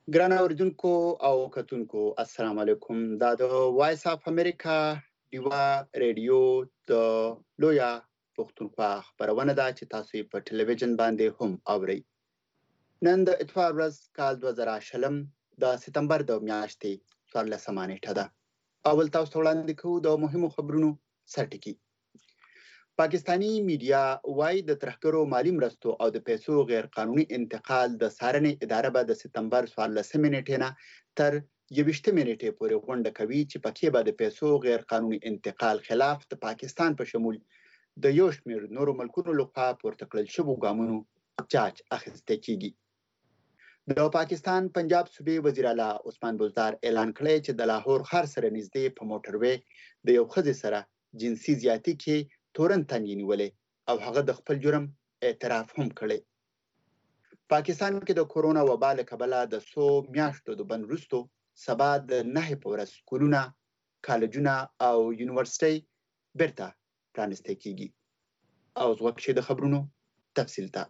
ګران اوریدونکو او کتونکو السلام علیکم. دا د وایس اف امریکا دیوا ریډیو د لویا پښتونخوا خبرونه ده چې تاسو په ټلویزیون باندې هم اورئ. نن د اتوار ورځ کال 2020 د سپتمبر د میاشتې 14 نیټه ده. اول تاسو وړاندې کوو د مهمو خبرونو سرټکی. پاکستانی میډیا وايي د ترهګرو مالی مرستو او د پیسو غیر قانوني انتقال د څارنې اداره به د سپتمبر 14 نیټې نه تر 21 نیټې پورې غونډه کوي چې پکې به د پیسو غیر قانوني انتقال خلاف د پاکستان په شمول د یو شمېر نورو ملکونو لخوا پورته کړل شوو ګامونو جاج اخیسته کیږي. د پاکستان پنجاب صوبې وزیر اعلی عثمان بزدار اعلان کړی چې د لاهور ښار سره نږدې په موټروي د یو ښځې سره جنسي زیاتی کې تورن تنګي نیولې او هغه د خپل جرم اعتراف هم کړی. پاکستان کې د کورونا وبا له کبله د 100 میاشتو د بند وروسته سبا د 9 په ورځ سکولونه، کالجونه او یونیورسيټي بیرته پرانیستل کیږي. او ځواب شي د خبرونو تفصیل ته.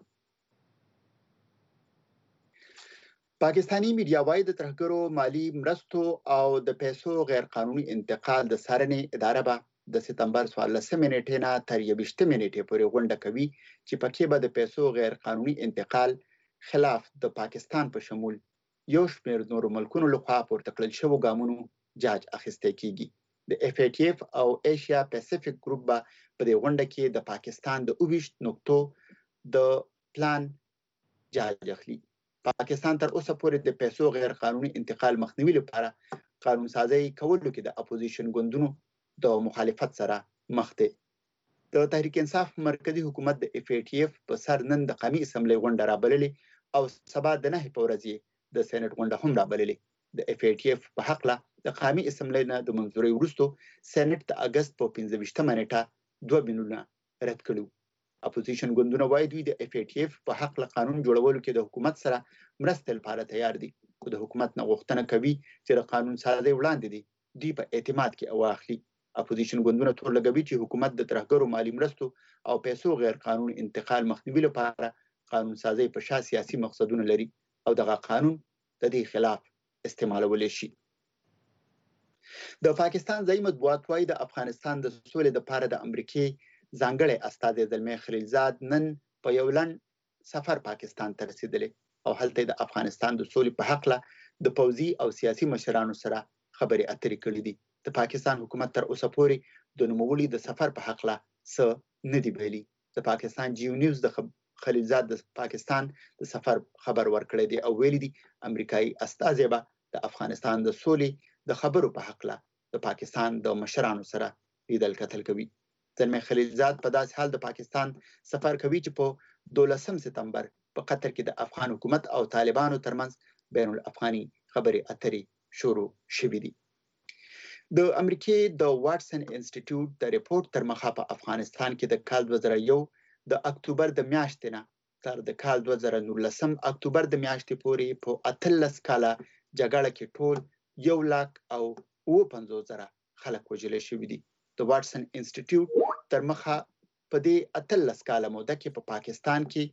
پاکستانی میډیا وايي د ترهګرو مالی مرستو او د پیسو غیر قانوني انتقال د څارنې اداره به د سپتمبر 14 نیټې نه تر 21 نیټې پورې غونډه کوي چې پکې به د پیسو غیر قانوني انتقال خلاف د پاکستان په شمول یو شمېر نورو ملکونو لخوا پورته کړل شوو ګامونو جاج اخیسته کیږي. د FATF او ایشیا پیسفیک ګروپ به په دې غونډه کې د پاکستان د 29 نقطو د پلان جاج اخلي. پاکستان تر اوسه پورې د پیسو غیر قانوني انتقال مخنیوي لپاره قانون سازی کولو کې د اپوزیشن ګوندونو د مخالفت سره مخ دی. د تحریک انصاف مرکزی حکومت د FATF په سر نن د قومي اسمبلی غونډه رابللې او سبا د 9 په ورځ د سېنات غونډه هم رابللې. د FATF په حق له د قومي اسمبلی نه د منځوري وروسته سېنات د اگست په 15 نیټه 2 بلونه رد کړو. اپوزیشن ګوندونه وايي دوی د FATF په حق له قانون جوړولو کې د حکومت سره مرسته لپاره تیار دي، خو د حکومت نه غوښتنه کوي چې د قانون سازي وړاندې دي دوی په اعتماد کې واخلي. اپوزیشن ګوندونه تور لګوي چې حکومت د ترهګرو مالی مرستو او پیسو غیر قانوني انتقال مخنیوي لپاره قانون سازي په شا سیاسي مقصدونه لري او دغه قانون د دې خلاف استعمالول شي. د پاکستان ځایي مطبوعات وايي د افغانستان د سولې لپاره د امریکای ځانګړی استازی زلمی خلیلزاد نن په یو لنډ سفر پاکستان ته رسیدلی او هلته د افغانستان د سولې په حق له د پوځي او سیاسي مشرانو سره خبرې اترې کړې دي. د پاکستان حکومت تر اوسه پورې د نوموړي د سفر په حق له څه نه دی ویلي. د پاکستان جیو نیوز د خلیلزاد د پاکستان د سفر خبر ورکړی دی او ویلي دي امریکایي استازی به د افغانستان د سولې د خبرو په حق له د پاکستان د مشرانو سره لیدل کتل کوي. زلمی خلیلزاد په داسې حال د پاکستان سفر کوي چې په 12 سپتمبر په قطر کې د افغان حکومت او طالبانو ترمنځ بین الافغاني خبرې اترې شروع شوې دي. د امریکای د واټسن انسټیټیوټ د ریپورت تر مخه په افغانستان کې د کال 2001 د اکتوبر د میاشتې نه تر د کال 2019 اکتوبر د میاشتې پورې په 13 کاله جګړه کې ټول 1,50,000 خلک وژل شوي دي. د واټسن انسټیټیوټ تر مخه په دې 13 کاله موده کې په پاکستان کې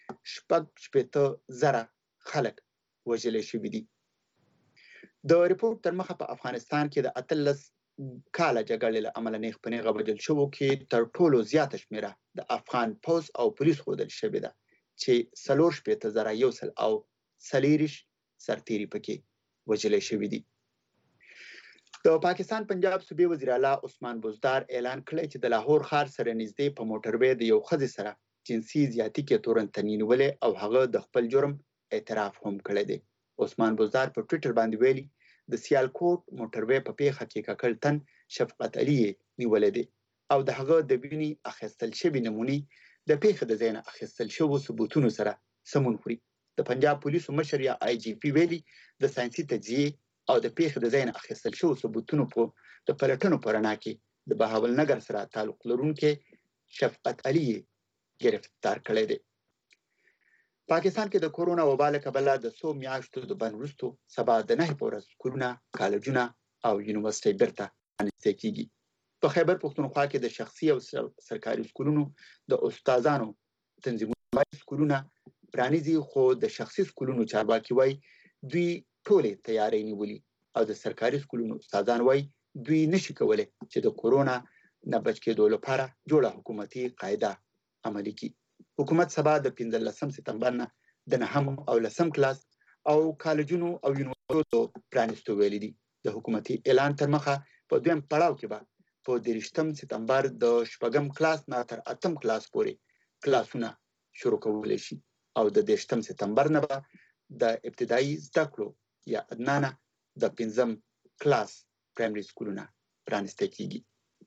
80,000 خلک وژل شوي دي. د ریپورت تر مخه په افغانستان کې د 13 کاله جګړې له امله نیغ په نیغه وژل شوو کې تر ټولو زیاته شمیره د افغان پوځ او پولیس ښودل شوې ده چې 40,100 او 40 سرتیري پکې وژل شوي دي. د پاکستان پنجاب صوبې وزیر اعلی عثمان بزدار اعلان کړی چې د لاهور ښار سره نږدې په موټروي د یو ښځې سره جنسي زیاتی کې تورن تنګي نیولې او هغه د خپل جرم اعتراف هم کړی دی. عثمان بزدار په ټویټر باندې ویلي د سیالکوټ موټروي په پیښه کې ککړ تن شفقت علي نیولې دی او د هغه د وینې اخیستل شوی نمونې د پیښې د ځای نه اخیستل شوو ثبوتونو سره سمون خوري. د پنجاب پولیسو مشر یا IGP ویلي د ساینسي تجزیې او د پیښې د ځای نه اخیستل شوو ثبوتونو په د پلټنو په رڼا کې د بهاول نګر سره تعلق لرونکي شفقت علي گرفتار کړی دی. پاکستان کې د کورونا وبا له کبله د 100 میاشتو د بند وروسته سبا د 9 په ورځ سکولونه، کالجونه او یونیورسيټي بیرته پرانیستل کیږي. په خیبر پښتونخوا کې د شخصي او سرکاري سکولونو د استادانو تنظیمونه سکولونه پرانیزي، خو د شخصي سکولونو چارواکي وایي دوی ټولې تیاری نیولي او د سرکاري سکولونو استادان وایي دوی نشي کولی چې د کورونا نه بچ کېدو لپاره جوړه حکومتي قاعده عملي کړي. حکومت سبا د 15 سپتمبر نه د 9 او 10 کلاس او کالجونو او یونیورسيټو پرانیستو ویلي دي. د حکومتي اعلان تر مخه په دویم پړاو کې به په 30 سپتمبر د 8 کلاس نه تر 8 کلاس پورې کلاسونه شروع کولای شي او د 10 سپتمبر نه به د ابتدایي زده کړو یا ادنانه د 5 کلاس پرایمري سکولونه پرانیسته کیږي.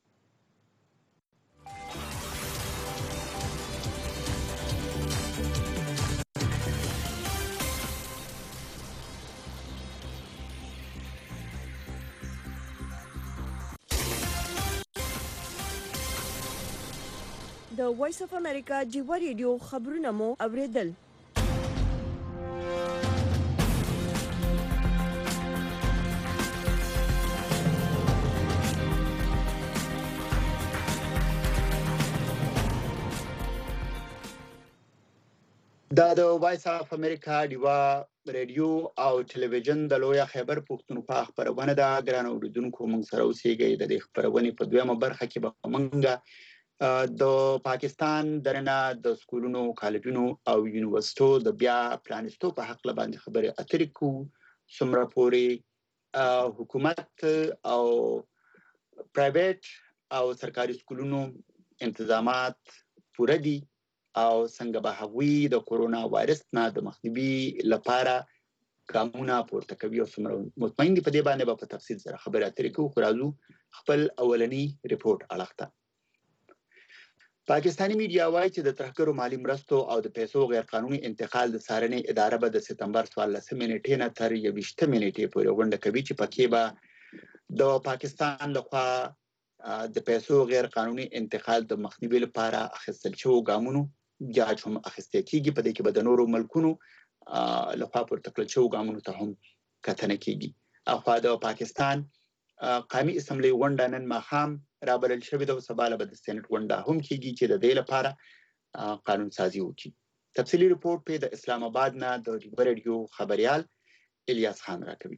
د وایس اف امریکا جیوا ریډیو خبرونه مو اوریدل. دا د وایس اف امریکا ډیوا ریډیو او ټلویزیون د لویا خیبر پښتونخوا خبرونه ده. ګران اوریدونکو موږ سره اوسېږئ. د دې خبرونې په دویمه برخه کې به موږ د پاکستان درنه د سکولونو کالجونو او یونیورسيټو د بیا پلانستو په حق باندې خبرې اترې کوو. څومره پورې حکومت او پرایویټ او سرکاري سکولونو انتظامات پوره دي او څنګه به هغوی د کورونا وایرس نه د مخنیوي لپاره ګامونه پورته کوي او څومره مطمئن دي په دې باندې به په تفصیل سره خبرې اترې کوو. خو راځو خپل اولنی ریپورت اړخ ته. پاکستاني میډیا وایي چې د ترهګرو مالی مرستو او د پیسو غیر قانوني انتقال د څارنې اداره به د سپتمبر 14 نیټې نه تر 21 نیټې پورې غونډه کوي چې پکې به د پاکستان لخوا د پیسو غیر قانوني انتقال د مخنیوي لپاره اخیستل شوو ګامونو جاج هم اخیستل کیږي. په دې کې به د نورو ملکونو لخوا پورته کړل شوو ګامونو ته هم کتنه کیږي. اخوا د پاکستان قومي اسمبلی غونډه نن ماښام رابلل شوې ده او سبا به د سېنات غونډه هم کیږي چې د دې لپاره قانون سازي وکړي. تفصیلی ریپورت په د اسلام آباد نه د ریډیو خبريال الیاس خان راکوي.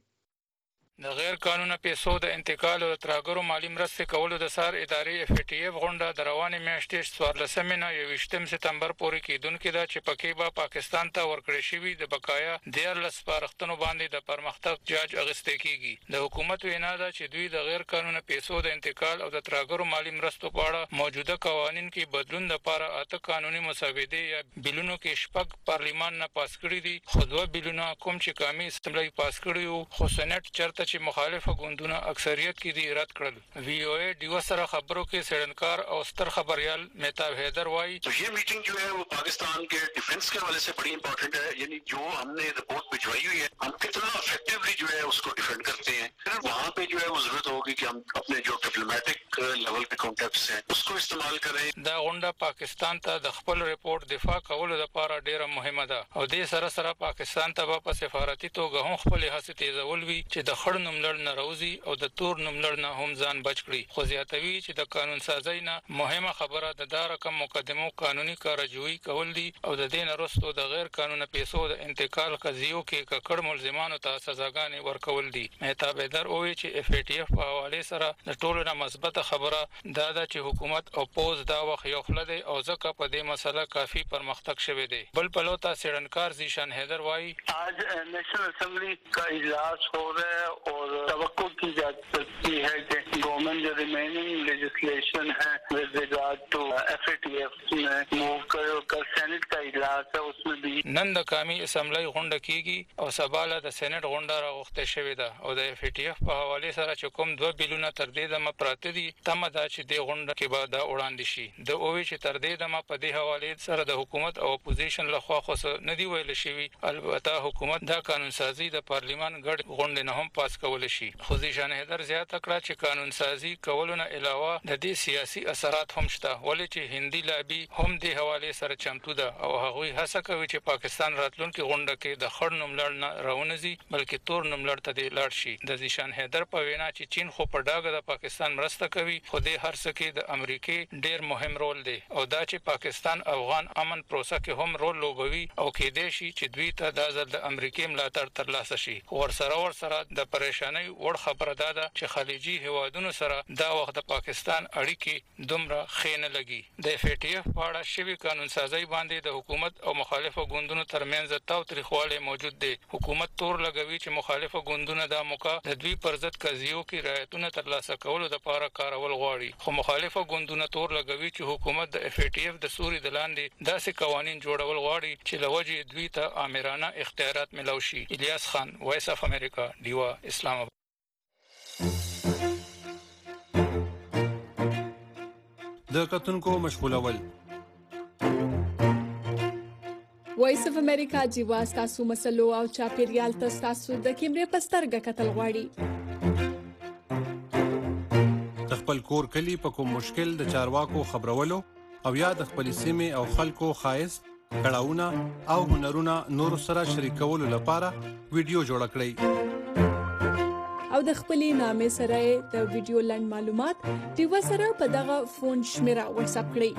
د غیر قانوني پیسو د انتقال او ترهګرو مالی مرستې کولو د سار ادارې اف ټي اف غونډه د روانې میاشتې 14 نه 21 سپتمبر پورې کېدونکې ده چې پکې به پاکستان ته ورکړې شوی د بقایا 14 سپارښتنو باندې د پرمختګ جاج اغستې کیږي. د حکومت وینا ده چې دوی د غیر قانوني پیسو د انتقال او د ترهګرو مالی مرستو په اړه موجوده قوانين کې بدلون لپاره اته قانوني مسودې یا بیلونو کې شپږ پارلیمان نه پاس کړی دي. خو دوه بیلونه کوم چې قومي اسمبلی پاس کړی او خو سېنات چرته چې مخالفه ګوندونه اکثریت کې دي رد کړل. وی او ای ډیو سره خبرو کې سړنکار او ستر خبريال مهتاب حیدر وایي तो ये मीटिंग जो है वो पाकिस्तान के डिफेंस के हवाले से बड़ी इंपॉर्टेंट है. यानी जो हमने रिपोर्ट भिजवाई हुई है हम कितना इफेक्टिवली जो है उसको डिफेंड करते हैं. फिर वहाँ पे जो है वो जरूरत होगी कि हम अपने जो डिप्लोमेटिक लेवल पे कॉन्टेक्ट्स हैं उसको इस्तेमाल करें. دا غونډه پاکستان ته د خپل ریپورت دفاع کولو لپاره ډیره مهمه ده او د سره پاکستان ته په سفارتي توګه هم خپل هڅې تیزول وی چې د خړ نوملړ نه راوځي او د تور نوملړ نه هم ځان بچ کړي. خو زیاتوي چې د قانون سازۍ نه مهمه خبره د رقم مقدمو قانوني کارجوړي کول دي او د دین وروسته د غیر قانوني پیسو د انتقال قضیو کې ککړ ملزمانو ته سزاګانې ورکول دي. مهتاب حیدر وایي چې اف ټي اف په حواله سره د ټولو نه مثبت خبره دا ده چې حکومت او پوز دا وخت یو خل دی او ځکه په دې مسله کافي پرمختګ شوه دی. بل پلوتا سړنکار زیشان حیدر وایي आज नेशनल असेंबली का इजलास हो रहा है और तवक्को की जा सकती है कि गवर्नमेंट जो रिमेनिंग लेजिस्लेशन है विद रिगार्ड टू एफएटीएफ में मूव कर सेनेट का इजलास है उसमें भी نن د قومي اسمبلی غونډه کیږي او سباله د سېنات غونډه راغوښته شوې ده او د اف ټي اف په حواله سره چې کوم دوه بیلونه تر دې دمه پراته دي تمه ده چې د غونډه کې به دا وړاندې شي. د اووي چې تر دې دمه په دې حواله سره د حکومت او اپوزیشن لخوا خو نه دی ویل شوی. البته حکومت دا قانون سازي د پارلیمان ګډ غونډې نه هم پاس ترلاسه کول شي. خو ځیشان حیدر زیاته کړه چې قانون سازي کولونه علاوه د دې سیاسي اثرات هم شته، ولې چې هندي لابي هم د حواله سره چمتو ده او هغه هڅه کوي چې پاکستان راتلونکي غونډه کې د خړ نوملړ نه راونځي بلکې تور نوملړ ته دی لاړ شي. د ځیشان حیدر په وینا چې چین خو په ډاګه د پاکستان مرسته کوي، خو د هر څه کې د امریکای ډیر مهم رول دی او دا چې پاکستان افغان امن پروسه کې هم رول لوبوي او کېدای شي چې دوی ته د ځل د امریکای ملاتړ ترلاسه شي. ورسره د پریشانی وړ خبره ده چې خلیجي هوادونو سره دا وخت د پاکستان اړیکې دومره خینه لګي. د اف ای ټی اف په اړه شوی قانون سازي باندې د حکومت او مخالفو ګوندونو ترمنځ تاوتریخوالی موجود دی. حکومت تور لګوي چې مخالفو ګوندونه د موقع د دوی پر ضد قضیو کې رعایتونه ترلاسه کولو لپاره کارول غواړي، خو مخالفو ګوندونه تور لګوي چې حکومت د اف ای ټی اف د سوري د لاندې داسې قوانين جوړول غواړي چې لوجه دوی ته آمرانه اختیارات ملو شي. الیاس خان، وایس اف امریکا، دیوا، اسلام آباد. د کتونکو مشغولول وایس اف امریکا جیوا تاسو مسلو او چاپیریال تاسو د کیمرې پسترګه کتل غواړي. د خپل کور کلی په کوم مشکل د چارواکو خبرولو او یا د خپل سیمې او خلکو خایس کړهونه او هنرونه نور سره شریکولو لپاره ویډیو جوړ کړئ او د خپلې نامې سره د ویډیو لنډ معلومات دیو سره په دغه فون شمیره واتس اپ کړئ.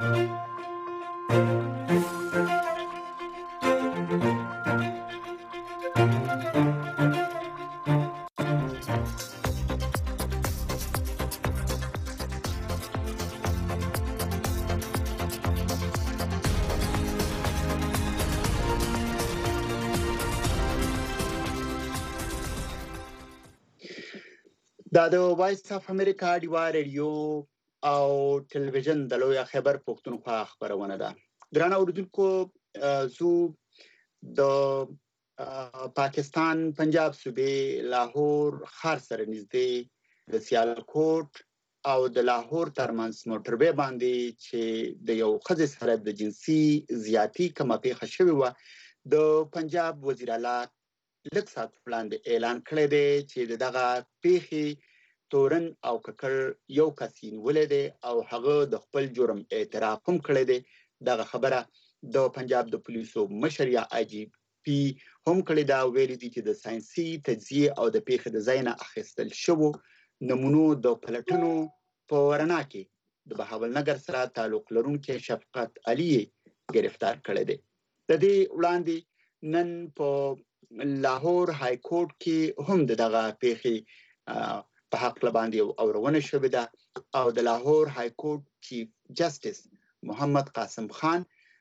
دا د وایس اف امریکا دیوا ریډیو او ټلویزیون د لوی خبر پښتونخوا خبرونه ده. درنه اوریدونکو، زو د پاکستان پنجاب صوبې لاهور ښار سره نږدې د سیالکوټ او د لاهور ترمنځ موټروي باندې چې د یو ښځې سره د جنسي زیاتی کومه پیښه شوې وه، د پنجاب وزیر اعلی لږ ساعت وړاندې اعلان کړی دی چې دغه پیښې تورن او ککړ یو کس نیولې دی او هغه د خپل جرم اعتراف هم کړی دی. دغه خبره د پنجاب د پولیسو مشر یا آی جی پی هم کړی دا، ویلي دي چې د ساينسي تجزیه او د پیښې د ځای نه اخیستل شوو نمونو د پلټنو په رڼا کې د بهاولنګر سره تعلق لرونکي شفقت علي گرفتار کړی دی. د دې وړاندې نن په لاهور های کورټ کې هم دغه پیښې په حق لباندې اورونه شوې ده او د لاهور های کورټ چیف جسټس محمد قاسم خان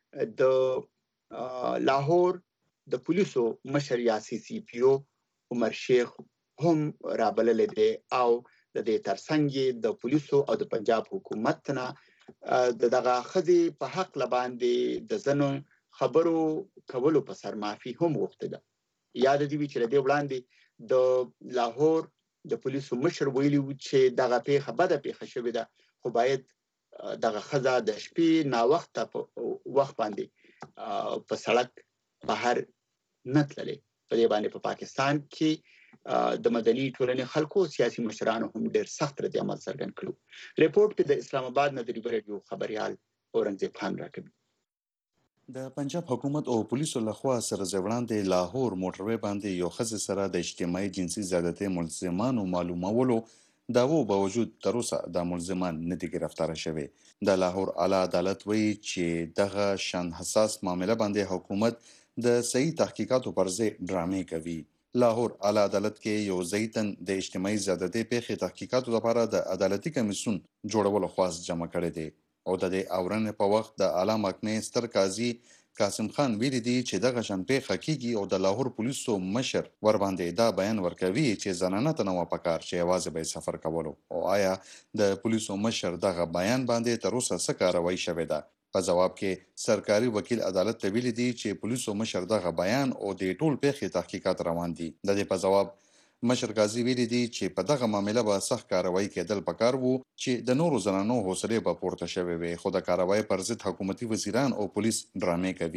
د لاهور د پولیسو مشر یا سی سی پی او عمر شیخ هم رابلل دي او د دې ترڅنګ د پولیسو او د پنجاب حکومت نه دغه خځې په حق لباندې د زنو خبرو کولو په سر معافي هم وغوښتله. یاد دی چې د وړاندې د لاهور د پولیسو مشر ویلي و چې دغه پیښه بده پیښه شوې ده، خو باید دغه ښځه د شپې نا وخته په وخت باندې په سړک بهر نه تللې. په دې باندې په پاکستان کې د مدني ټولنې خلکو سیاسي مشرانو هم ډېر سخت رد عمل څرګند کړو. ریپورت په د اسلام آباد نه د ریډیو خبريال اورنګزیب خان راکوي. د پنجاب حکومت او پولیسو لخوا سره وړاندې لاهور موټروي باندې یو ښځې سره د اجتماعي جنسي زیاتۍ ملزمانو معلومولو داوو باوجود تر اوسه د ملزمان نه دي گرفتار شوي. د لاهور اعلی عدالت وایي چې دغه شان حساس معامله باندې حکومت د صحیح تحقیقاتو پر ځای ډرامې کوي. لاهور اعلی عدالت کې یو ځایتن د اجتماعي زیاتۍ پیښې تحقیقاتو لپاره د عدالتي کمیسیون جوړولو خواست جمع کړی دی او د دې اورنې په وخت د اعلی محکمې ستر قاضي قاسم خان ویلي دي چې دغه شان پیښه کیږي او د لاهور پولیسو مشر ور باندې دا بیان ورکوي چې زنانه ته نو پکار چې یوازې به سفر کولو. او آیا د پولیسو مشر دغه بیان باندې تر اوسه څه کاروایی شوې ده؟ په جواب کې سرکاري وکیل عدالت ته ویلي دي چې پولیسو مشر دغه بیان او د ټول پیښې تحقیقات روان دي. د دې په جواب مشر قاضي ویلي دي چې په دغه معامله به سخت کاروایی کېدل پکار وو چې د نورو زنانو حوصلې به پورته شوې وي، خو د کاروایی پر ضد حکومتي وزیران او پولیس ډرامې کوي.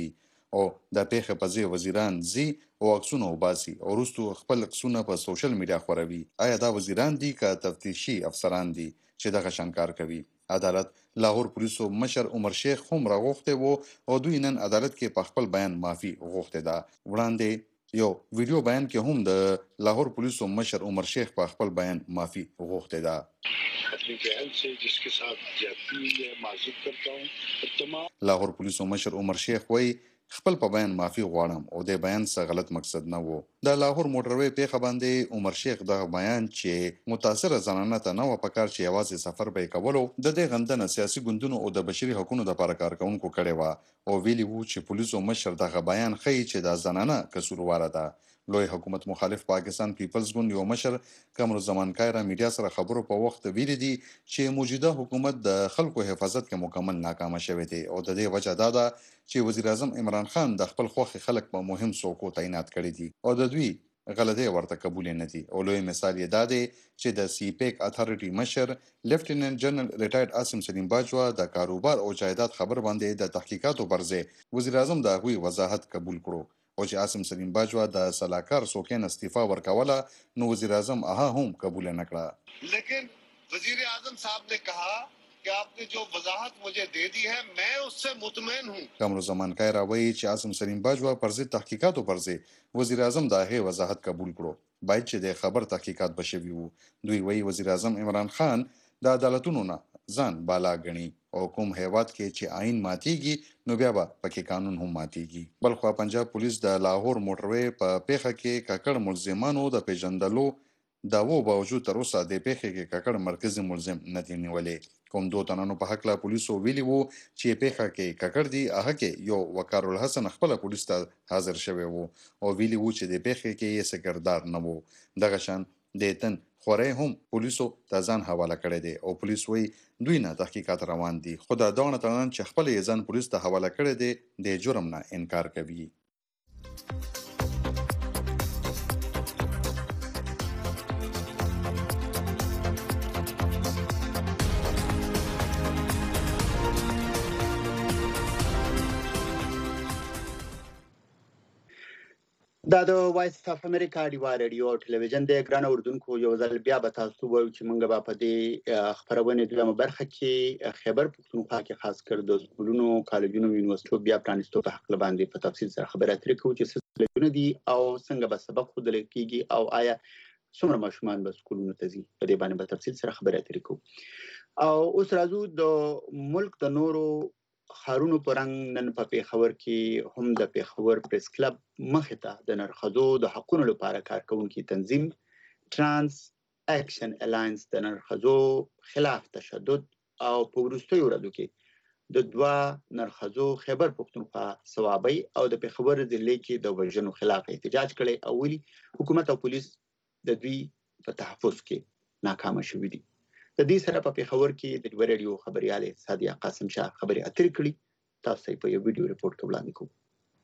او د پیښې په ځای وزیران زی او عکسونه وباسي او وروسته خپل عکسونه په سوشل میډیا خوروي. آیا دا وزیران دي که تفتیشي افسران دي چې دغه شان کار کوي؟ عدالت لاهور پولیسو مشر عمر شیخ هم راغوښتی و او دوی نن عدالت کې په خپل بیان معافي غوښتې ده. وړاندې یو ویډیو بیان کې هم د لاهور پولیسو مشر عمر شیخ په خپل بیان معافي غوښتې ده. अपनी बहन से जिसके साथ ज्यादती हुई है माजूर करता हूँ तमाम. لاهور پولیسو مشر عمر شیخ وایي خپل په بیان معافي غواړم او د بیان څه غلط مقصد نه و. د لاهور موټروي پیښه باندې عمر شیخ دغه بیان چې متاثره زنانه ته نه و پکار چې یوازې سفر به یې کولو د دې غندنه سیاسي ګوندونو او د بشري حقوقو لپاره کارکونکو کړې وه او ویلي وو چې پولیسو مشر دغه بیان ښیي چې دا زنانه قصورواره ده. لوی حکومت مخالف پاکستان پیپلز ګوند یو مشر کمرالزمان کایرا میډیا سره خبرو په وخت ویلي دي چې موجوده حکومت د خلکو حفاظت کې مکمل ناکامه شوی دی او د دې وجه دا ده چې وزیر اعظم عمران خان د خپل خوښې خلک په مهم څوکو تعینات کړي دي او د دوی غلطۍ ورته قبول نه دي. او لوی مثال یې دا دی چې د سی پیک اتھارټي مشر لیفټیننټ جنرال ریټایرډ عاصم سلیم باجوا د کاروبار او جایداد خبر باندې د تحقیقاتو پر ځای وزیر اعظم د هغوی وضاحت قبول کړو او چې عاصم سلیم باجوا د سلاکار څوکۍ نه استعفا ورکوله نو وزیر اعظم هغه هم قبول نه کړه. लेकिन वजीर आजम साहब ने कहा कि आपने जो वजाहत मुझे दे दी है मैं उससे मुतमईन हूँ. کمرالزمان کایرا وایي چې عاصم سلیم باجوا پر ضد تحقیقاتو پر ځای وزیر اعظم د هغې وضاحت قبول کړو. باید چې د خبر تحقیقات به شوي وو. دوی وایي وزیر اعظم عمران خان د عدالتونو نه ځان بالا ګڼي او کوم هیواد کې چې آئین ماتیږي نو بیا به پکې قانون هم ماتیږي. بلخوا پنجاب پولیس د لاهور موټروي په پیښه کې ککړ ملزمانو د پیژندلو دعوو باوجود تر اوسه د پیښې کې ککړ مرکزي ملزم نه دی نیولی. کوم 2 تنانو په حق لا پولیسو ویلي وو چې پیښه کې ککړ دي هغه کې یو وقار الحسن خپل پولیس ته حاضر شوی وو او ویلي وو چې د پیښې کې یې سګردار نه وو. دغه شان د تن خوري هم پولیسو ته ځان حواله کړی دی او پولیس وایي دوی نه تحقیقات روان دي خو دا دغه تنان چې خپل یې ځان پولیس ته حواله کړی دی د جرم نه انکار کوي. دا د وایس اف امریکا ډیوا رادیو او ټلویزیون د ګران اردوونکو یو ځل بیا به تاسو وایو چې موږ به په دې خبرونه دویمه برخه کې خیبر پښتونخوا کې خاص کر د سکولونو کالجونو یونیورسيټو بیا پرانیستو په حق باندې په تفصیل سره خبرې اترې کوو چې څه دي او څنګه به سبق خودل کېږي او آیا څومره ماشومان به سکولونو ته ځي په دې باندې به تفصیل سره خبرې اترې کوو. او اوس راځو د ملک د نورو خارونو پرنګ نن په پیښور کې هم د پیښور پریس کلب مخې ته د نرخدو د حقوقو لپاره کارکونکو تنظیم ترانس اکشن الاینس د نرخدو خلاف تشدد او په وروستیو ورځو کې د 2 نرخدو خیبر پښتونخوا ثوابي او د پیښور ضلع کې د وژنو خلاف احتجاج کړي او ویلي حکومت او پولیس د دوی په تحفظ کې ناکام شوي دي. د دې سره په پیښور کې د ډیوا رادیو خبرياله سادیا قاسم شاه خبري اترې کړي. تاسو په یو ویډیو ریپورت کې وړاندې کوو.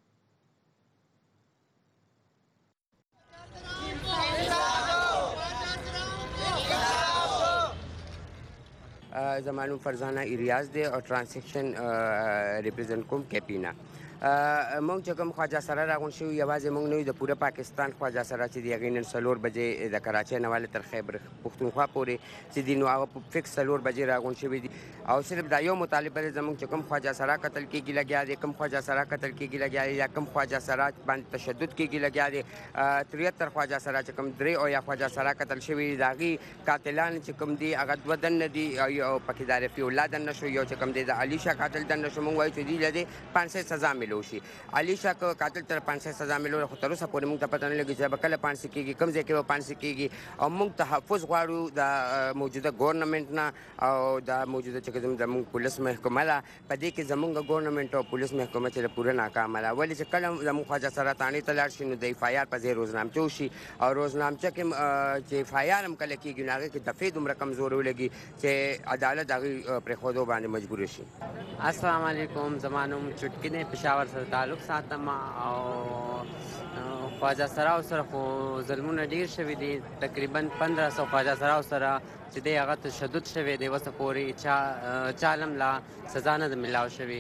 زمانو فرزانه ایریاز دی او ترانزیکشن ریپرزنټ کوم کیپینا مونږ چې کوم خواجه سره راغون شو یوازې مونږ نه د پوره پاکستان خواجه سره چې دی غینن 4 بجې د کراچۍ نه والے تر خیبر پښتونخوا پورې چې دی نو هغه فکس 4 بجې راغون شوی دی او صرف دا یو مطالبه زمونږ چې کوم خواجه سره قتل کېږي لګیا دی کوم خواجه سره قتل کېږي لګیا دی یا کوم خواجه سره باندې تشدد کېږي لګیا دی 73 خواجه سره چې کوم درې او یا خواجه سره قتل شوی داغي قاتلان چې کوم دی هغه ودن دی او پکې دار فی اولاد نشو یو چې کوم دی د علي شاه قاتل دن نشو مونږ وایو چې دی لدی 500 سزا ملوشي. علي شاه کو قاتل تر 500 سزا ملو خو تر اوسه پورې موږ ته پته نه لګي چې کله 500 کېږي کوم ځای کې 500 کېږي او موږ تحفظ غواړو د موجوده ګورنمنت نه او د موجوده چې زموږ پولیس محکمه لا په دې کې زموږ ګورنمنت او پولیس محکمه چې پوره ناکامه ده ولې چې کله زموږ خواجه سره تانې ته لاړ شي نو د اف آی آر په ځای روزنامچه وشي او روزنامچه کې چې اف آی آر هم کله کېږي نو هغې کې دفعې دومره کمزوري ولګي چې عدالت هغې پرېښودو باندې مجبور شي. السلام علیکم زما نوم چټکي دی پېښور سره تعلق ساتم او خواجه سراو سره خو ظلمونه ډېر شوي دي تقریبا 1500 خواجه سراو سره چې دی هغه تشدد شوی دی اوسه پورې چا هم لا سزا نه ده ملاو شوې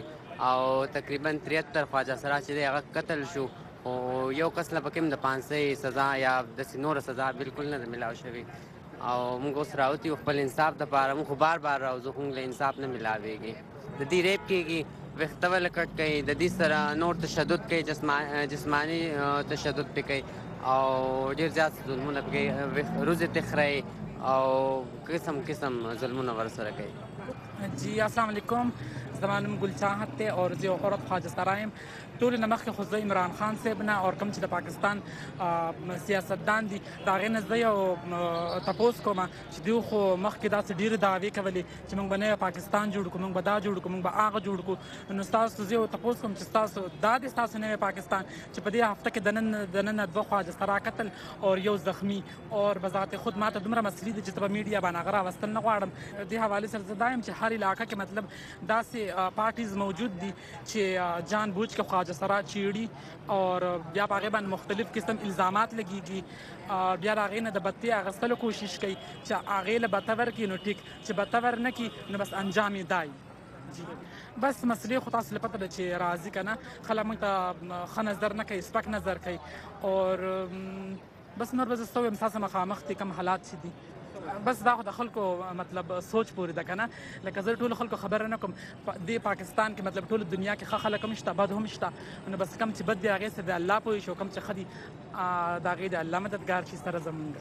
او تقریبا 73 خواجه سرا چې دی هغه قتل شو او یو کس له پکې د 500 سزا یا د نور سزا بالکل نه ملاو شوی او موږ اوس راوتی خپل انصاف د پاره موږ بار راوځو خو له انصاف نه ملاويږي د دې ریپ کېږي وختول کټ کوي د دې سره نور تشدد کوي جسمانی تشدد پې کوي او ډېر زیات ظلمونه کوي روزه تخري او قسم ظلمونه ورسره کوي. جی السلام علیکم زما نوم ګل چاهت دی او زه یو عورت خواجه سرا یم. ټول نه مخکې خو زه عمران خان صاحب نه او کوم چې د پاکستان سیاستدان دي د هغې نه زه یو تپوس کوم چې دوی خو مخکې داسې ډېرې دعوې کولې چې موږ به نوی پاکستان جوړ کړو موږ به دا جوړ کړو موږ به هغه جوړ کړو نو ستاسو زه یو تپوس کوم چې ستاسو دا دی ستاسو نوی پاکستان چې په دې هفته کې دننه 2 خواجه سرا قتل او یو زخمی او بذات خود ماته دومره مسلې دي چې په میډیا باندې هغه راوستل نه غواړم. دې حوالې سره زه دا یم چې هر علاقه کې مطلب داسې پارټیز موجود دي چې جان بوجھ کے خواجه سرا چیړي اور بیا په هغې باندې مختلف قسم الزامات لګېږي بیا د هغې نه د بدتې اخیستلو کوشش کوي چې هغې له بته ورکړي نو ټیک چې بته ور نه کړي نو بس انجام یې دا جی بس مسلې خو تاسو له پته ده چې راځي که نه خلک موږ ته ښه نظر نه کوي سپک نظر کوي اور بس نور به زه ستو یم ستاسو مخامخ دي کوم حالات چې دي بس دا خو د خلکو مطلب سوچ پورې ده که نه لکه زه ټولو خلکو خبره نه کوم دې پاکستان کې مطلب ټولو دنیا کې ښه خلک هم شته بد هم شته نو بس کم چې بد دی هغې سره د الله پوه شي او کم چې ښه دي د هغې د الله مددګار شي سره زمونږ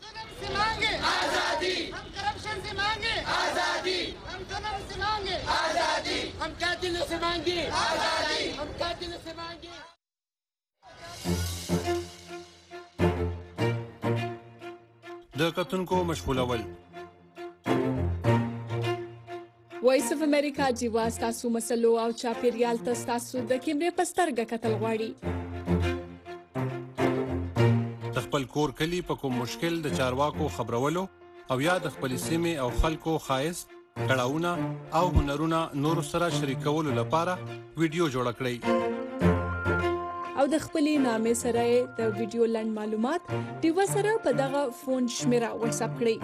آزادی हम करप्शन से मांगे आजादी हम जुल्म से मांगे आजादी हम कातिलों से मांगे आजादी हम कातिलों से मांगे. د کتونکو مشغولول وایس اف امریکا جیوا تاسو مسلو او چاپیریال تاسو د کیمرې پسترګه کتل غواړي د خپل کور کلی په کوم مشکل د چارواکو خبرولو او یا د خپل سیمه او خلکو خایس کړهونه او هنرونه نور سره شریکولو لپاره ویډیو جوړ کړئ او د خپلې نامې سره د ویډیو لنډ معلومات ډیو سره په دغه فون شمیره واتس اپ کړئ.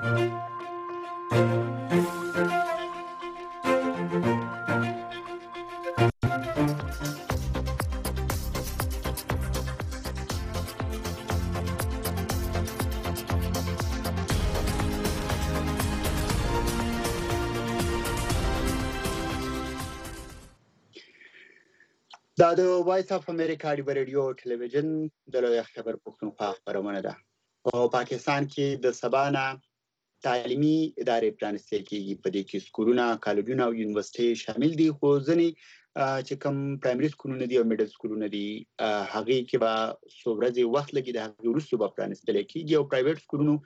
دا د وایس اف امریکا دی ریډیو ټلویزیون د لوی خبر پښتونخوا خبرونه ده. په پاکستان کې د سبانا تعلیمي ادارې پرانیستل کېږي په دې کې سکولونه کالجونه او یونیورسيټي شامل دي خو ځینې چې کوم پرایمري سکولونه دي او میډل سکولونه دي هغه کې به څو ورځې وخت لګي د هغه وروسته به پرانیستل کېږي او پرایویټ سکولونو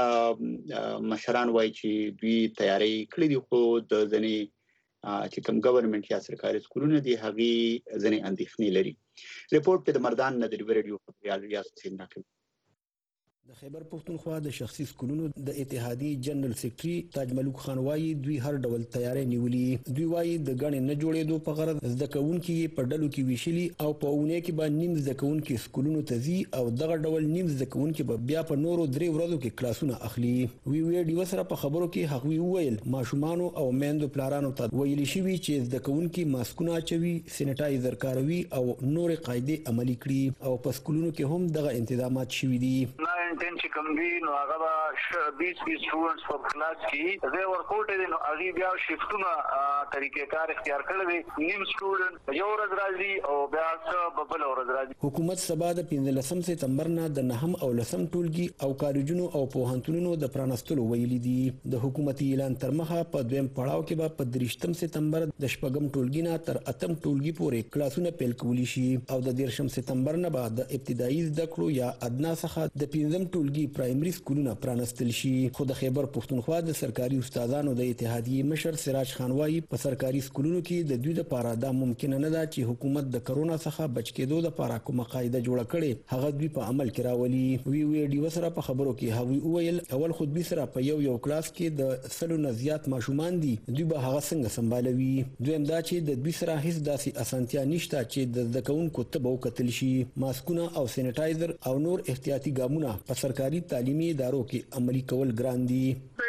مشران وایي چې دوی تیاری کړې دي خو د ځینې چې کوم ګورنمنت یا سرکاري سکولونه دي هغه ځنې اندېښنې لري. ریپورت په مردان نه د ریډیو خبريال ریاض حسین ناکم. د خیبر پښتونخوا د شخصي سکولونو د اتحادیې جنرال سیکریټري تاج ملک خان وایي دوی هر ډول تیاری نیولې. دوی وایي د غړي نه جوړېدو په غرض زده کوونکي په ډلو کې ویشلي او په اونۍ کې به نیم زده کوونکي سکولونو ته ځي او دغه ډول نیم زده کوونکي به بیا په نورو 3 ورځو کې کلاسونه اخلي. ویډیو سره په خبرو کې هغوی وویل ماشومان او میندو پلارانو ته ویلي شوی چې زده کوونکي ماسکونه اچوي سینټایزر کاروي او نور قاعده عملي کړي او په سکولونو کې هم دغه انتظامات شوي دي. چې کوم دی نو هغه 20 سټوډنټس په کلاس کې زه ورکوټ دي نو هغه بیا شیفتونه طریقې کار اختیار کړل نیم سټوډنټ یو ورځ راځي او بیا بل ورځ راځي. حکومت سبا د 15 سپتمبر نه د 9 او 10 ټولګي او کالجونو او پوهنتونونو د پرانستلو ویلي دي. د حکومتي اعلان تر مخه په دویم پړاو کې به په 3 سپتمبر د شپږم ټولګي نه تر 8م ټولګي پورې کلاسونه پیل کولی شي او د 13 سپتمبر نه بعد د ابتدایي زده کړو یا ادنا څخه د 5م ټولګي پرایمري سکولونه پرانستل شي. خو د خیبر پښتونخوا د سرکاري استادانو د اتحادیې مشر سراج خان وایي په سرکاري سکولونو کې د دوی لپاره دا ممکن نه ده چې حکومت د کرونا څخه بچ کېدو لپاره کومه قاعده جوړه کړي هغه دوی په عمل کې راولي. ویډیو سره په خبرو کې هغوی وویل اول خو دوی سره په یو کلاس کې د 100 نه زیات ماشومان دي دوی به هغه څنګه سمبالوي. دویم دا چې د دوی سره هیڅ داسې اسانتیا نشته چې د زده کوونکو ته به وکتل شي. ماسکونه او سینټایزر او نور احتیاطي ګامونه په سرکاري تعلیمي ادارو کې عملي کول ګران دي.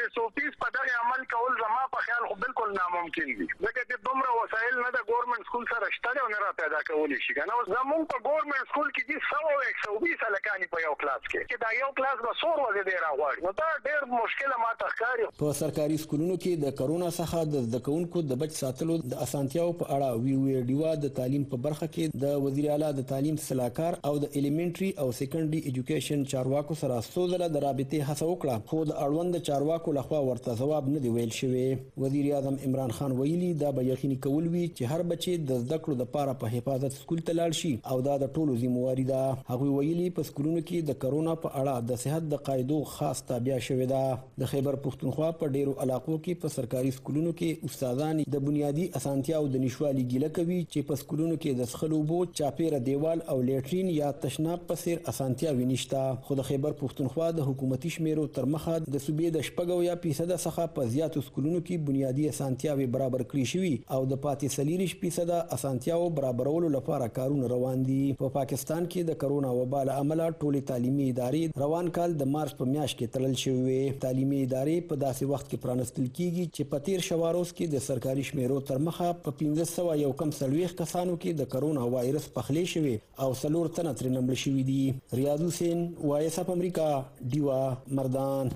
100% په دغه عمل کول زما په خیال خو بالکل ناممکن دي ځکه چې دومره وسایل نه د ګورنمنت سکول سره شته او نه را پیدا کولی شي کنه اوس زموږ په ګورنمنت سکول کې دي 100 هلکانې په یو کلاس کې چې دا یو کلاس به څو ورځې دی راغواړي نو دا ډېر مشکله ماته ښکاري. په سرکاري سکولونو کې د کرونا څخه د زده کوونکو د بچ ساتلو د اسانتیاو په اړه ویډیو د تعلیم په برخه کې د وزیر اعلی د تعلیم صلاحکار او د الیمنټري او سیکنډري ایجوکیشن چارواکو سره سوزله د رابطې هڅه وکړه خو د اړوند چارواکو لخوا ورته ځواب نه دی ویل شوی. وزیر اعظم عمران خان ویلي دا به یقیني کول وي چې هر بچی د زده کړو لپاره په حفاظت سکول ته لاړ شي او دا د ټولو ذمہواری ده. هغه ویلي په سکولونو کې د کرونا په اړه د صحت د قاعدو خاص تابع شوی ده. د خیبر پښتونخوا په ډیرو علاقو کې په سرکاري سکولونو کې استادان د بنیادی اسانتیاو د نشوالي ګیله کوي چې په سکولونو کې د څښلو اوبو چاپیره دیوال او لیټرین یا تشناب په څیر اسانتیاوې نشته. خو د خیبر پښتونخوا د حکومتي شمیرو تر مخه د صوبې د 80% څخه په زیاتو سکولونو کې بنیادی اسانتیاوې برابر کړې شوې او د پاتې 40% اسانتیاو برابرولو لپاره کارونه روان دي. په پاکستان کې د کرونا وبا له امله ټولې تعلیمي ادارې روان کال د مارچ په میاشت کې تړل شوې. تعلیمي ادارې په داسې وخت کې پرانستل کیږي چې په تیر شواروز کې د سرکاري شمیرو تر مخه په 1500 یو کم 40 کسانو کې د کرونا وایرس پخلې شوی او 4 تنه ترې نمړ شوي دي. ریاض حسین وایس اپ امریکا دیوا مردان.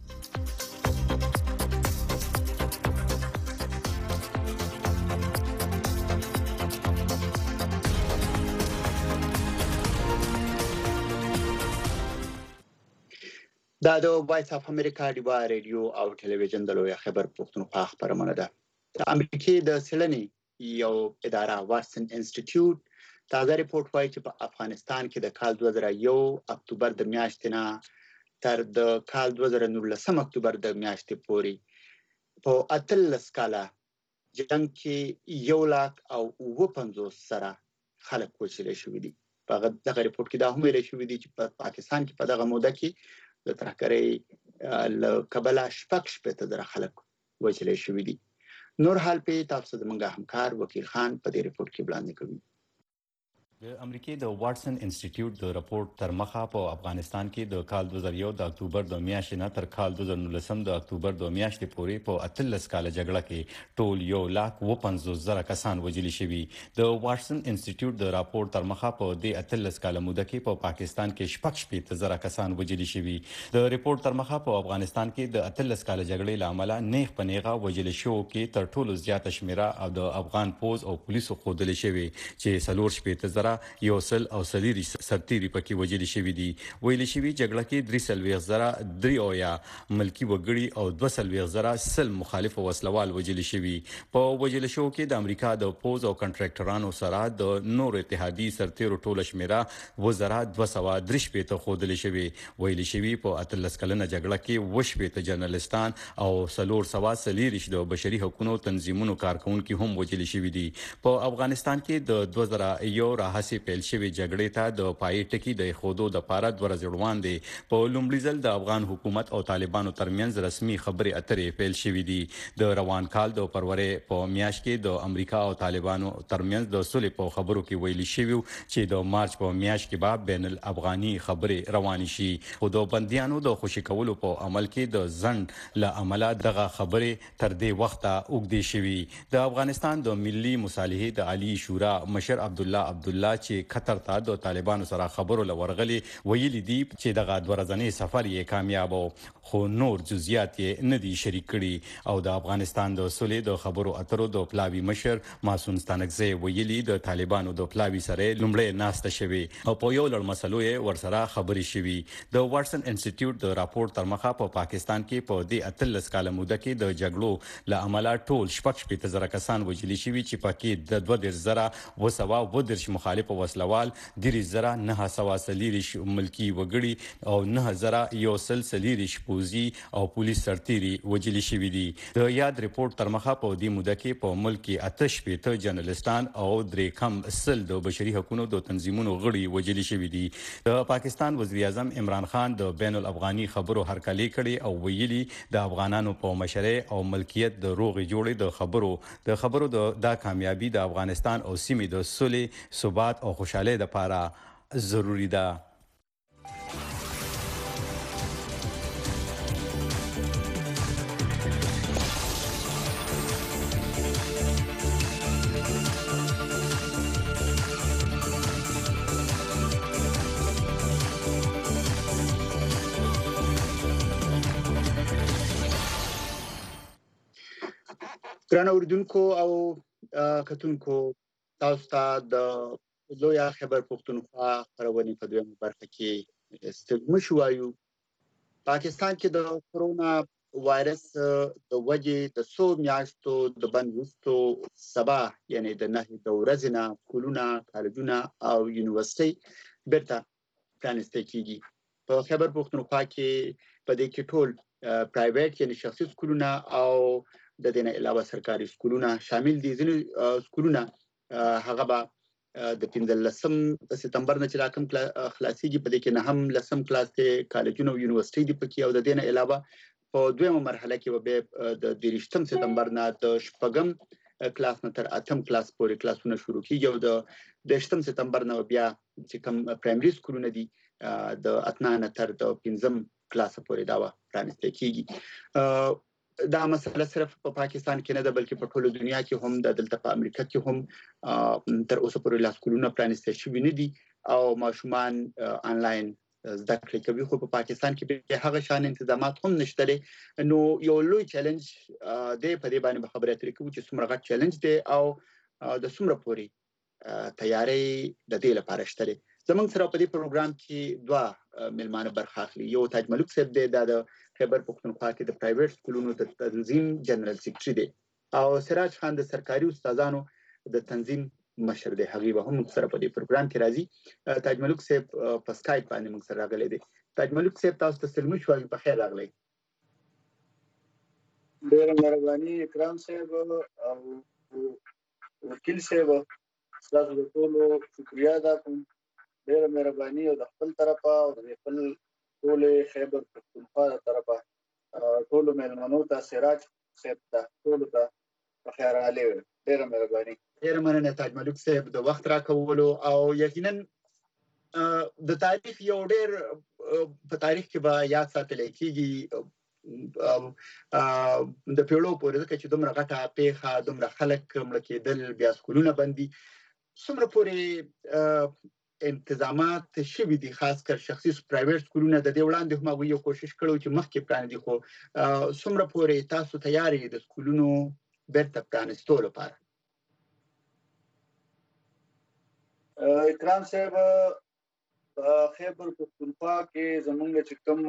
دا د وایس اپ امریکا دیوا ریډیو او ټلویزیون د لوی خبر پښتونخوا خبرونه ده. د امریکای د سلنې یو اداره واتسن انسټیټیوټ تازه ریپورت وايي چې په افغانستان کې د کال 2001 اکتوبر د میاشتې نه تر د کال 2019 اکتوبر د میاشتې پورې په 18 کاله جنگ کې 150 سره خلک وژل شوي دي. په دغه ریپورت کې دا هم ویل شوی دی چې په پاکستان کې په دغه موده کې د ترهګرۍ له کبله 6 خلک وژل شوي دي. نور حال په تاسو د منګه همکار وکیل خان په دې ریپورت کې وړاندې کوي. د امریکای د واټسن انسټیټیوټ د راپورټ تر مخه په افغانستان کې د کال 2001 د اکتوبر د میاشتې نه تر کال 2019 د اکتوبر د میاشتې پورې په 18 کاله جګړه کې ټول 150,000 کسان وژل شوي. د واټسن انسټیټیوټ د راپورټ تر مخه په دې 18 کاله موده کې په پاکستان کې 6,000 کسان وژل شوي. د ریپورټ تر مخه په افغانستان کې د 18 کاله جګړې لامل نیغ په نیغه وژل شو کې تر ټولو زیاته شمیره او د افغان پوز او پولیسو خودل شوی چې 4,000 یو سل او سلیری سرتیری پکې وژل شوي دي. ویل شوي جګړه کې 3,000 یا ملکی وګړي او 2,000 سل مخالف وسلوال وژل شوي. په وژل شو کې د امریکا د پوز او کنټراکټرانو سره د نور اتحادي سرتیرو ټوله شمیره 2,230 خودل شوي. ویل شوي په 18 کلنه جګړه کې 20 جرنالستان او 430 د بشري حقوقو تنظیمونو کارکونکو هم وژل شوي دي. په افغانستان کې د 2001 راهسي پیل شوی جګړې ته د پای ټکی د خودو د پاره د ورځوړوان دي. په لومړي ځل د افغان حکومت او طالبانو ترمنځ رسمي خبرې اترې پیل شوې دي. د روان کال د فروری په میاشت کې د امریکا او طالبانو ترمنځ د صلح په خبرو کې ویل شوی چې د مارچ په میاشت کې به بین الافغاني خبرې روان شي. خو د بنديانو د خوشی کولو په عمل کې د ځند له عمله دغه خبرې تر دې وخته اوږدې شوي. د افغانستان د ملي مصالحې د عالی شورا مشر عبدالله چې قطر ته د طالبانو سره خبرو لورغلي ویلي دي چې دغه ورځنی سفر یې کامیاب خو نور جزئیات یې نه دي شریک کړي. او د افغانستان د صلح د خبرو اترو د پلاوی مشر ماسون ستانکزی ویلي د طالبانو د پلاوی سره لومړی ناسته شوی او په یو لړ مسلو یې ورسره خبرې شوي. د واټسن انسټیټیوټ د راپورټ تر مخه په پاکستان کې په دې 18 کاله موده کې د جګړو له امله ټول 6,000 کسان وژل شوي چې پکې د 2,230 مخالف وسلوال 3,930 ملکی وګړي او 9,130 پوزي او پولیس سرتیري وژل شوي دي. د یاد ریپورت تر مخه په دې موده کې په ملک کې 88 جرنالستان او 3 د بشري حقوقو د تنظیمونو غړي وژل شوي دي. د پاکستان وزیر اعظم عمران خان د بین الافغاني خبرو هرکلی کړي او ویلي د افغانانو په مشرۍ او ملکیت د روغې جوړې د خبرو د کامیابی د افغانستان او سیمې د صلح ثبات او خوشحالۍ لپاره ضروری ده. ګرانو اوریدونکو او کتونکو تاسو ته د لویا خبر پښتونخوا خبرونه په دویمه برخه کې استګم شو وایو. پاکستان کې د کورونا وایرس د وجې د 100 میاشتو د بند وروسته سبا یعنی د 9 د ورځې نه سکولونه، کالجونه او یونیورسيټي بیرته پرانیستل کیږي. په خبر پښتونخوا کې په دې کې ټول پرایویټ یعنی شخصي سکولونه او د دې نه علاوه سرکاري سکولونه شامل دي. ځینې سکولونه هغه به د 15 سپتمبر نه چې راکم خلاصيږي، په دې کې نه هم لسم کلاس ته کالجونه او یونیورسيټي دي پکې، او د دې نه علاوه په دویمه مرحله کې به د 30 سپتمبر نه د شپږم کلاس نه تر 8م کلاس پورې کلاسونه شروع کیږي، او د 10 سپتمبر نه بیا چې کوم پرایمري سکولونه دي د 8 نه تر د 5م کلاس پورې دا پرانیستل کیږي. دا مسله صرف په پاکستان کې نه ده بلکې په ټوله دنیا کې هم، د دلته په امریکا کې هم تر اوسه پورې لا سکولونه پرانیستل شوي نه دي او ماشومان آنلاین زده کړې کوي. خو په پاکستان کې به هغه شان انتظامات هم نشته. نو یو لوی چیلنج دی، په دې باندې خبرې اترې کوو چې څومره غټ چیلنج دی او د څومره پورې تیاری د دې لپاره شته. زمونږ سره په دې پروګرام کې دوه ملمانه برخه اخلي. یو تاج ملک صاحب دی، د خیبر پښتونخوا کې د پرایویټ سکولونو د تنظیم جنرال سیکریټری دی، او سراج خان د سرکاري استادانو د تنظیم مشر دی. هغه به هم سره په دې پروګرام کې راځي. تاج ملک صاحب په سکایپ باندې موږ سره راغلی دی. تاج ملک صاحب تاسو ته سلام شو، په خیر راغلی. ډېر مهرباني اکرام صاحب او وکیل صاحب، تاسو د ټولو شکریا ادا کوم. ډېر مهرباني او د خپل طرفه او د خپل ټول خیبر پښتونخوا طرفه ټولو مېلمنو ته، سراج صاحب ته، ټولو ته په خیر راغلی. ډېر مهرباني. ډېر مننه تاج ملک صاحب د وخت راکولو، او یقینا د تاریخ یو ډېر په تاریخ کې به یاد ساتل کېږي د پیړو پورې، ځکه چې دومره غټه پیښه، دومره خلک مړه کېدل، بیا سکولونه بندي، څومره پورې انتظامات شوي دي، خاص کر شخصي پرایویټ سکولونه. د دې وړاندې هم هغوی یو کوشش کړی چې مخکې پرانیدي، خو څومره پورې تاسو تیار یې د سکولونو بیرته پرانیستو لپاره؟ اکرام صاحب، خیبر پښتونخوا کې زمونږ چې کوم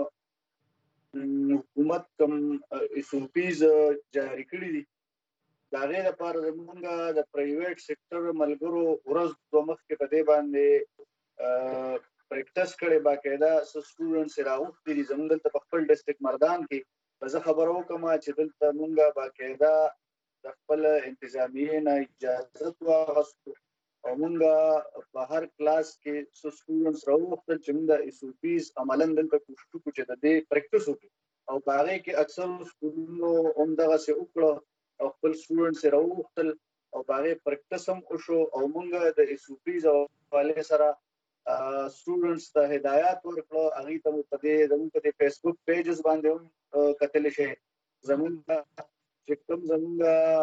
حکومت کوم SOPs جاری کړي دي، د هغې لپاره زمونږ د پرایویټ سیکټر ملګرو ورځ دوه مخکې په دې باندې پریکټس کړی، باقاعده سټوډنټس یې راغوښتي دي. زمونږ دلته په خپل ډسټرکټ مردان کې به زه خبره وکړم چې دلته مونږ باقاعده د خپل انتظامیې نه اجازت واخیستو او مونږ په هر کلاس کې سټوډنټس راوغوښتل چې مونږ د SOPs عملاً دلته کوشش وکړو چې د دې پریکټس وکړو، او په هغې کې اکثر سکولونو همدغسې وکړه او خپل سټوډنټس یې راوغوښتل او په هغې پریکټس هم وشو، او مونږ د SOPs او حوالې سره سټوډنټس ته هدایات ورکړه. هغې ته مو په دې زمونږ په دې فیسبوک پیجز باندې هم کتلی شئ. زمونږ چې کوم زمونږ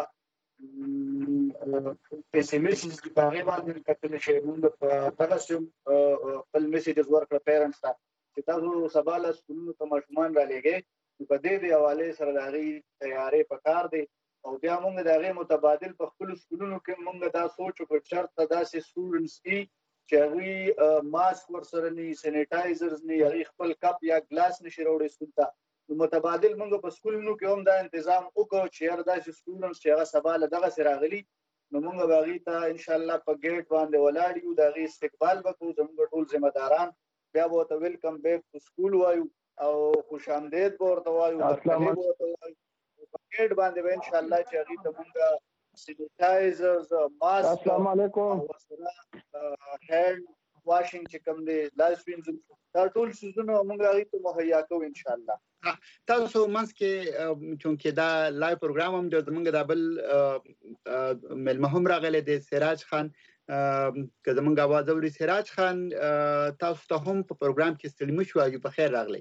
SMS دي په هغې باندې کتلی شئ. مونږ په دغسې خپل میسیجز ورکړه پیرنټس ته چې تاسو سبا له سکولونو ته ماشومان رالېږئ، په دې حوالې سره د هغې تیاری پکار دی. او بیا مونږ د هغې متبادل په خپلو سکولونو کې مونږ دا سوچ وکړو چې چېرته داسې سټوډنټس دي چې هغوی ماسک ورسره نه وي، سینیټایزرز نه وي، هغوی خپل کپ یا ګلاس نشي راوړی سکول ته. نو متبادل مونږ په سکولونو کې هم دا انتظام وکړو چې یاره داسې سټوډنټس چې هغه سبا له دغسې راغلي، نو مونږ به هغوی ته انشاءالله په ګیټ باندې ولاړ یو، د هغوی استقبال به کوو. زمونږ ټول ذمه داران بیا به ورته ویلکم بیک ټو سکول وایو او خوش آمدید به ورته وایو، هرکلی به ورته وایو. په ګیټ باندې به انشاءالله چې هغوی ته مونږ سینیټایزرز، ماسک، السلام علیکم، ورسره هینډ واشنګ چې کوم دی، لاس وینځل، دا ټول څیزونه مونږ هغوی ته مهیا کوو انشاءالله. تاسو منځ کې چونکې دا لایو پروګرام هم دی، زمونږ دا بل مېلمه هم راغلی دی سراج خان، که زمونږ اواز اوري. سراج خان، تاسو ته هم په پروګرام کې ستړي مه شو، په خیر راغلی.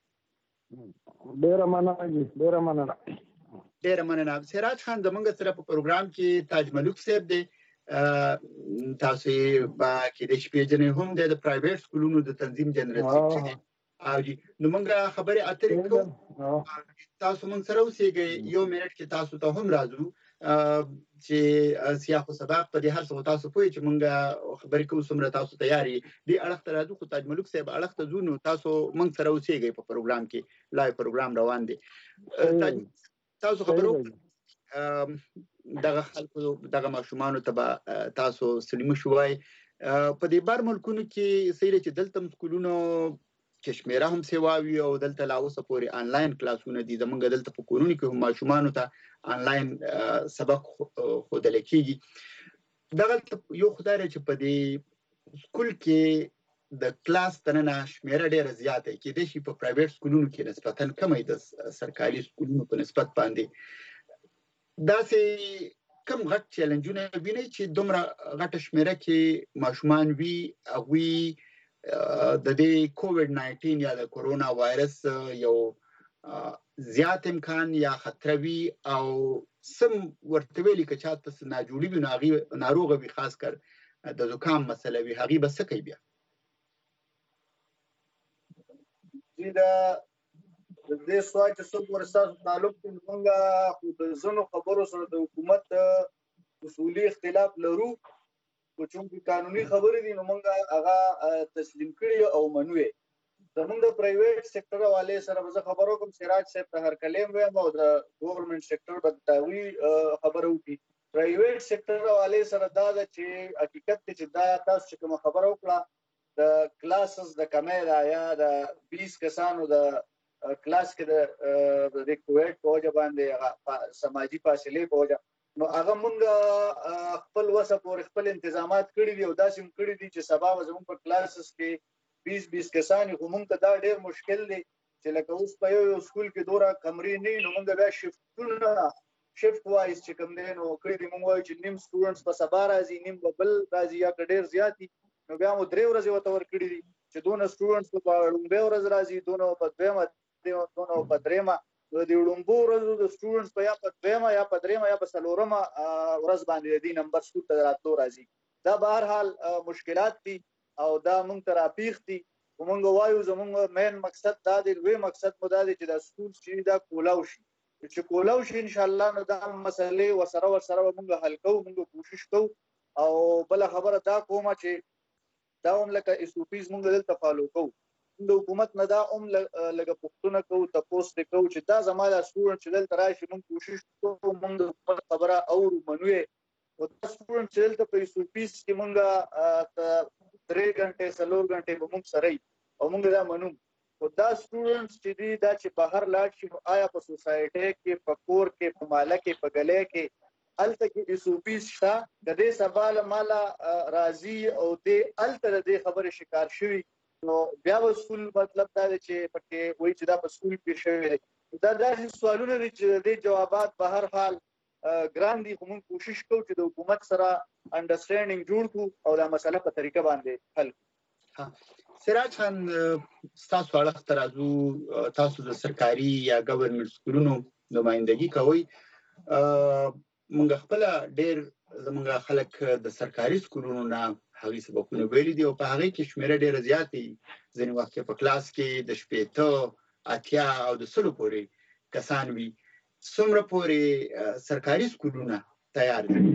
ډېره مننه جی، ډېره مننه. ډېره مننه. سراج خان زمونږ سره په پروګرام کې تاج ملک صاحب دی، تاسو یې به کېدای شي پېژنئ، هم دی د پرایویټ سکولونو د تنظیم جنرال سیکرټري دی. او جی نو موږ خبرې اترې کوو تاسو موږ سره اوسېږئ یو منټ کې تاسو ته هم راځو چې سیاق او سباق په دې هر څه تاسو پوهی چې موږ خبرې کوو څومره تاسو تیاری دي اړخ ته راځو خو تاج ملک صاحب اړخ ته ځو نو تاسو موږ سره اوسېږئ په پروګرام کې لایو پروګرام روان دي تاسو خبرو دغه خلکو دغه ماشومان ته تاسو سلیم شوای په دې بار ملکونو کې سیره چې دلته سکولونو کشمیره هم سیواوي او دلته لا اوسه پورې آنلاین کلاسونه دي زمونږ دلته په کورونو کې هم ماشومانو ته آنلاین سبق ښودل کېږي دغه یو خدای چې په دې سکول کې د کلاس دننه شمیره ډېره زیاته کېدای شي په پرایویټ سکولونو کې نسبتا کمه د سرکاري سکولونو په نسبت باندې داسې کم غټ چیلنجونه وینئ چې دومره غټه شمیره کې ماشومان وي هغوی د دې کووډ 19 یا د کورونا وایرس یو زیات امکان یا خطر وي او سم ورته ویلي که چاته څه ناجوړي وي نو هغې ناروغه وي خاص کر د زکام مسله وي هغې به څه کوي بیا جی دا د دې سوال چې څوک ورسره ستاسو تعلق دی موږ خو د ځینو خبرو سره د حکومت اصولي اختلاف لرو خو چونکې قانوني خبرې دي نو موږ هغه تسلیم کړي او منو یې زموږ د پرایویټ سیکټر حوالې سره به زه خبر وکړم سراج صاحب ته هرکلی وایم او د ګورنمنټ سیکټر به د هغوی خبره وکړي پرایویټ سیکټر حوالې سره دا ده چې حقیقت دی چې دا تاسو چې کومه خبره وکړه د کلاسز د کمی ده یا د 20 کسانو د کلاس کې د کوویډ په وجه باندې سماجي فاصلې په وجه نو هغه مونږ خپل وسه پورې خپل انتظامات کړي دي او داسې هم کړي دي چې سبا به زموږ په کلاسز کې 20 کسان خو مونږ ته دا ډېر مشکل دی چې لکه اوس په یو سکول کې دوره کمرې نه نو مونږ بیا شفټونه شفټ وایز چې کوم دی نو کړي دي مونږ وایو چې نیم سټوډنټس په سبا راځي نیم به بل راځي یا که ډېر زیات دي نو بیا مو 3 ورځې ورته ورکړي دي چې دونه سټوډنټس په لومړۍ ورځ راځي دونه په دویمه دونه په درېیمه د لومړو ورځو د سټوډنټس په یا په دویمه یا په درېیمه یا په څلورمه ورځ باندې د دې نمبر سکول ته راتلو راځي دا به هر حال مشکلات دي او دا مونږ ته راپېښ دي خو مونږ وایو زمونږ مین مقصد دا دی لوی مقصد مو دا دی چې دا سکول چې دا کولاو شي چې کولاو شي انشاءالله نو دا مسلې ورسره به مونږ حل کوو مونږ کوشش کوو او بله خبره دا کومه چې دا هم لکه SOPs مونږ دلته فالو کوو د حکومت نه دا هم لږه پوښتنه کوو تپوس ترې کوو چې دا زما دا سټوډنټ چې دلته راشي مونږ کوشش کوو مونږ د حکومت خبره اورو منو یې او دا سټوډنټ چې دلته په SOPs کې مونږ 3 غنټې 4 غنټې به مونږ سره او مونږ دا منو خو دا سټوډنټس چې دي دا چې بهر لاړ شي نو آیا په سوسایټۍ کې په کور کې په ماله کې په ګلۍ کې هلته کې SOPs شته د دې سبا له ماله راځي او دې هلته د دې خبرې شکار شوي نو بیا به سکول مطلب دا دی چې پکې وایي چې دا په سکول کې شوی دی دا داسې سوالونه دي چې د دې جوابات په هر حال ګران دي خو موږ کوشش کوو چې د حکومت سره انډرسټینډینګ جوړ کړو او دا مسله په طریقه باندې حل کړو سراج خان ستاسو اړخ ته راځو تاسو د سرکاري یا ګورنمنټ سکولونو نمایندګي کوئ موږ خپله ډېر زموږ خلک د سرکاري سکولونو نه هغې سبقونه ویلي دي او په هغې کې شمېره ډېره زیاته وي ځینې وخت کې په کلاس کې د 80 او د 100 پورې کسان وي څومره پورې سرکاري سکولونه تیار دي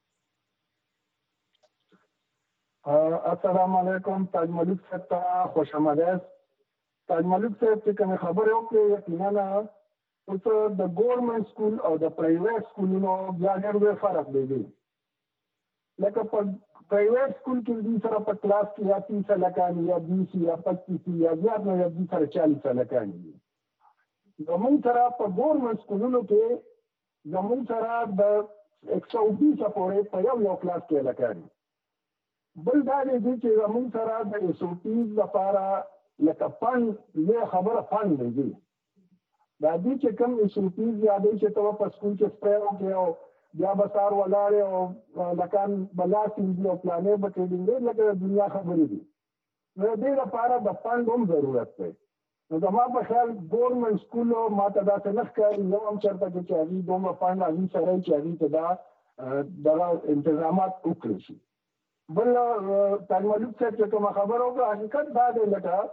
السلام علیکم تاج ملک صاحب ته خوش آمدید تاج ملک صاحب چې کومې خبرې وکړې یقینا اوس د ګورنمنټ سکول او د پرایویټ سکولونو بیا ډېر لوی فرق دی لکه په پرایویټ سکول کې دوی سره په کلاس کې یا 30 هلکان یا 20 یا 25 یا زیات نه یا دوی سره 40 هلکان دي زموږ سره په ګورنمنټ سکولونو کې زموږ سره د 120 پورې په یو کلاس کې هلکان بل دا دی چې زموږ سره د SOPs لپاره لکه فنډ لویه خبره فنډ دی دا دي چې کوم SOPs یا دی چې ته په سکول کې سپری وکړې او بیا به سهار ولاړې او لکان به لاسې دي او پلانې به ټرېډینګ لکه د دنیا خبرې دي نو د دې لپاره د فنډ هم ضرورت دی نو زما په خیال ګورنمنټ سکولو ما ته داسې نه ښکاري یو هم چېرته کې چې هغوی دومره فنډ هغوی سره یي چې هغوی ته دغه انتظامات وکړی شي بل تاج ملک صاحب چې کومه خبره وکړه حقیقت دا دی لکه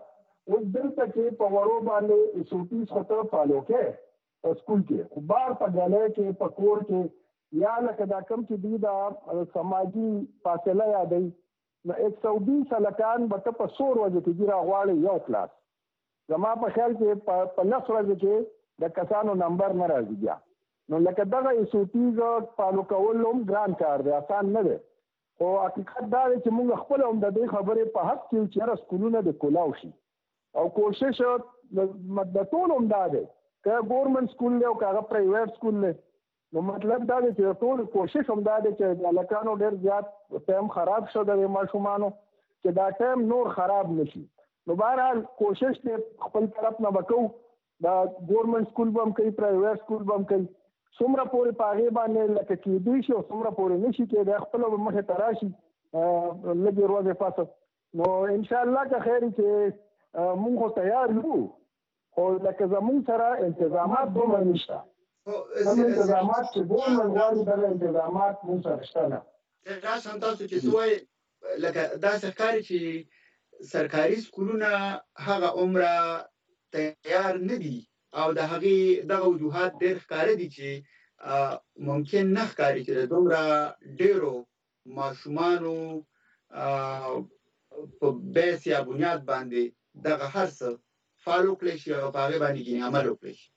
اوس دلته کې په وړو باندې ایسوپیز خو ته فالو کې په سکول کې خو بار په ګاله کې په کور کې یا لکه دا کم چې دوی دا سماجي فاصله یادوي نو 120 هلکان به ته په 100 ورځو کې ګیره غواړي یو کلاس زما په خیال کې په 10 ورځو کې د کسانو نمبر نه راځي بیا نو لکه دغه ایسوپیز فالو کول هم ګران کار دی آسان نه دی خو حقیقت دا دی چې موږ خپل هم د دې خبرې په حق کې چې هر سکولونه د کولاو شي او کوشش د ټول هم دا دی که ګورنمنت سکول دی او که هغه پرایویټ سکول دی نو مطلب دا دی چې ټول کوشش هم دا دی چې د هلکانو ډېر زیات ټایم خراب شو د ماشومانو چې دا ټایم نور خراب نشي نو بهرحال کوشش دی خپل طرف نه به کوو دا ګورنمنت سکول به هم کوي پرایویټ سکول به هم کوي څومره پورې په هغې باندې لکه کېدی شي او څومره پورې نه شي کېدی خپله به مخې ته راشي لږې ورځې پسه نو انشاءالله که خیر چې مونږ خو تیار یو خو لکه زمونږ سره انتظامات دومره نشته کوم انتظامات چې ګورنمنټ غواړي دغه انتظامات مونږ سره شته نه راشم تاسو چې څه وایي لکه داسې ښکاري چې سرکاري سکولونه هغه عمره تیار نه دي او د هغې دغه وجوهات ډېر ښکاره دي چې ممکن نه ښکاري چې د دومره ډېرو ماشومانو په بیس یا بنیاد باندې دغه هر څه فالو کړی شي او په هغې باندې ګینې عمل وکړی شي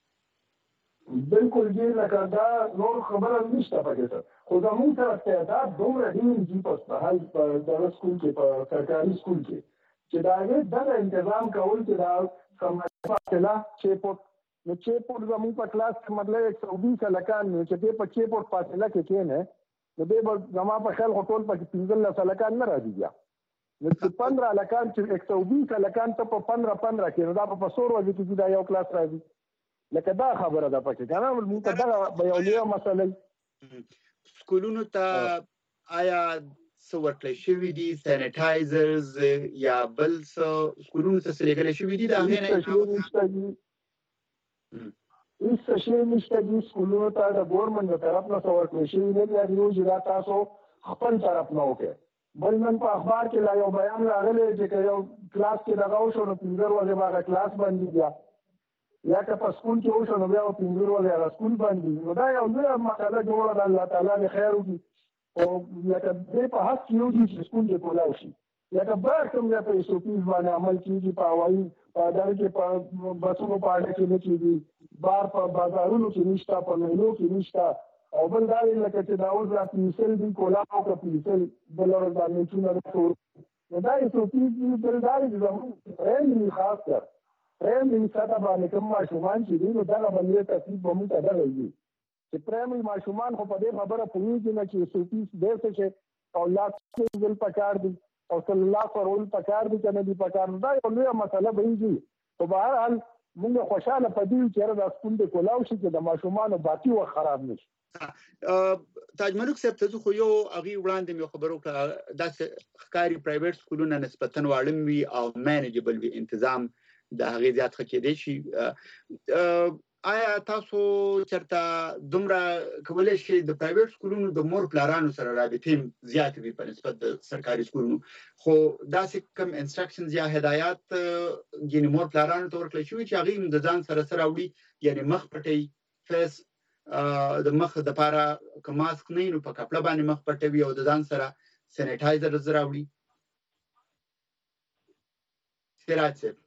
بالکل جی لکه دا نور خبره نشته پکې څه خو زموږ سره تعداد دومره ډېر دي په دغه سکول کې په سرکاري سکول کې چې د هغې دغه انتظام کول چې دا سماجي فاصله 6 فوټ نو 6 فوټ زموږ په کلاس کې مطلب 120 هلکان نو چې دی په 6 فوټ فاصله کې کښېنی نو دی به زما په خیال خو ټول پکې 15 هلکان نه راځي بیا نو چې 15 هلکان چې 120 هلکان ته په 15 کې نو دا په 100 ورځو کې دا یو کلاس راځي لکه دا خبره ده پکې که نه موږ ته دغه به یو لویه مسله سکولونو ته آیا څه ورکړی شوي دي سینیټایزرز یا بل څه سکولونو ته څه لېږلی شوي دي د هغې نه هیڅ شی نشته دي سکولونو ته د ګورنمنټ د طرف نه څه ورکړی شوي نه دي هغې چې دا تاسو خپل طرف نه وکړئ بل نن په اخبار کې لا یو بیان راغلی چې که یو کلاس کې دغه وشو نو 15 ورځې به هغه کلاس بندي بیا یا که په سکول کې وشو نو بیا به 15 ورځې هغه سکول بندي نو دا یو لویه مسله جوړه ده الله تعالی دې خیر وکړي او لکه دې په حق کې یو دي چې سکول کې کولاو شي لکه بهر کوم ځای په ایسوپیز باندې عمل کېږي په هوایي په اداره کې په بسونو په اډه کې نه کېږي بهر په بازارونو کې نشته په میلو کې نشته او بل دا دی لکه چې دا اوس را پیسل دي کولاو که پیسل بل ورځ دا میچونه رسول نو دا ایسوپیز دي بل دا دی چې زموږ پرایمري خاص کر پرایمري سطح باندې کوم ماشومان چې دي نو دغه باندې تکلیف به موږ ته دغه وي چې پرایمري ماشومان خو په دې خبره پوهېږي نه چې ایسوپیز ډېر څه شي او لاس ول پکار دي او صلی الله فرول پکار دي که نه دي پکار دا یو لویه مسله بهیږي خو بهرحال موږ خوشحاله په دې چې هره دا سکول د کولاو شي چې د ماشومانو باقي وخت خراب نه شي تاج ملک صاحب ته خو یو هغې وړاندې مې خبره وکړه داسې ښکاري پرایویټ سکولونه نسبتا واړه وي او مینیجبل وي انتظام د هغې زیات ښه کېدی شي آیا تاسو چېرته دومره کولی شئ د پرایویټ سکولونو د مور پلارانو سره رابطې زیاتې وي په نسبت د سرکاري سکولونو خو داسې کوم انسټرکشنز یا هدایات یعنې مور پلارانو ته ورکړل شوي چې هغې د ځان سره څه راوړي یعنې مخ پټوي فیس د مخ دپاره که ماسک نه وي نو په کپړه باندې مخ پټوي او د ځان سره سینیټایزر راوړي سراج صاحب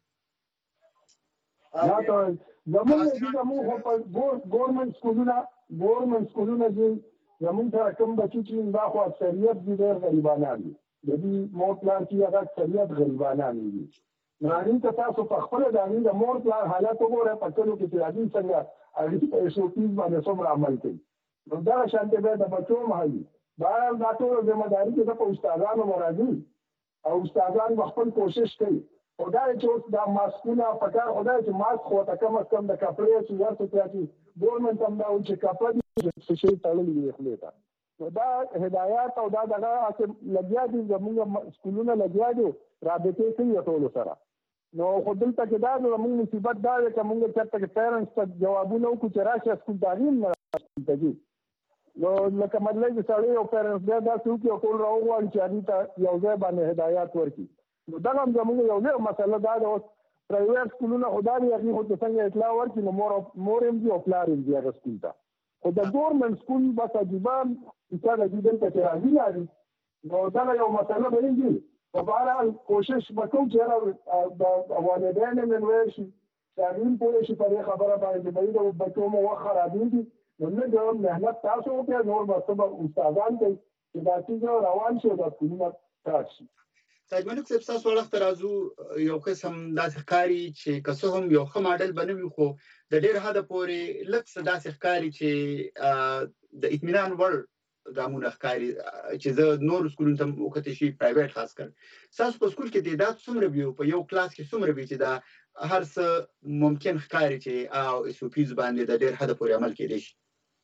زموږ ګورنمنټ سکولونه چې زموږ سره کوم بچي چې دا خو اکثریت دي ډېر غریبانان دي د دې مور پلار چې هغه اکثریت غریبانان دي نو هغې ته تاسو په خپله د هغې د مور پلار حالت وګورئ په کلو کې چې هغوی څنګه هغې په ایسوپیز باندې څومره عمل کوي نو دغه شانتې باید د بچو هم هوي بهرحال دا ټوله ذمهداري چې ده په استادانو به راځي او استادان به خپل کوشش کوي خو دا چې اوس دا ماسکونه پکار خو دا چې ماسک خو ته کم از کم د کپړې چې ورته چې ګورنمنټ هم دا وایي چې کپړه دي څه شی تړلي وي خولې ته نو دا هدایات او دا دغه هسې لګیا دي زموږ سکولونه لګیا دي رابطې کوي ټولو سره نو خو دلته کې دا زموږ مصیبت دا دی که موږ چېرته کې پیرنټس ته جوابونه وکړو چې راشه سکول ته هغې هم نه راشي ته ځي نو لکه مطلب چې سړی یو پیرنټس بیا داسې وکړي او ټول راوغواړي چې هغې ته یو ځای باندې هدایات ورکړي نو دا هم زموږ یو لوی مسله دا ده اوس پرایویټ سکولونه خو دا دي هغې خو ته څنګه اطلاع ورکړي نو مور هم ځي او پلار هم ځي هغه سکول ته خو د ګورنمنټ سکول بس عجیبه کیسه ده چې دلته چې راځي نه نو دغه یو مسله به وي په بهرحال کوشش به کوو چې د والدین هم انویر شي چې هغوی هم پوه شي په دې خبره باندې چې بهي د بچو مو وخت خرابېږي نو لږ محنت تاسو وکړئ نور به څه به استادان کوي چې دا څیزه روان شي او دا سکولونه سټارټ شي سید ملک صاحب ستاسو وړاندې راځو یو قسم داسې ښکاري چې که څه هم یو ښه ماډل به نه وي خو د ډېر حده پورې لږ څه داسې ښکاري چې د اطمینان وړ ګامونه ښکاري چې زه نورو سکولونو ته وکتلی شي پرایویټ خاص کر ستاسو په سکول کې تعداد څومره وي په یو کلاس کې څومره وي چې دا هر څه ممکن ښکاري چې او اس او پیز باندې د ډېر حده پورې عمل کېدی شي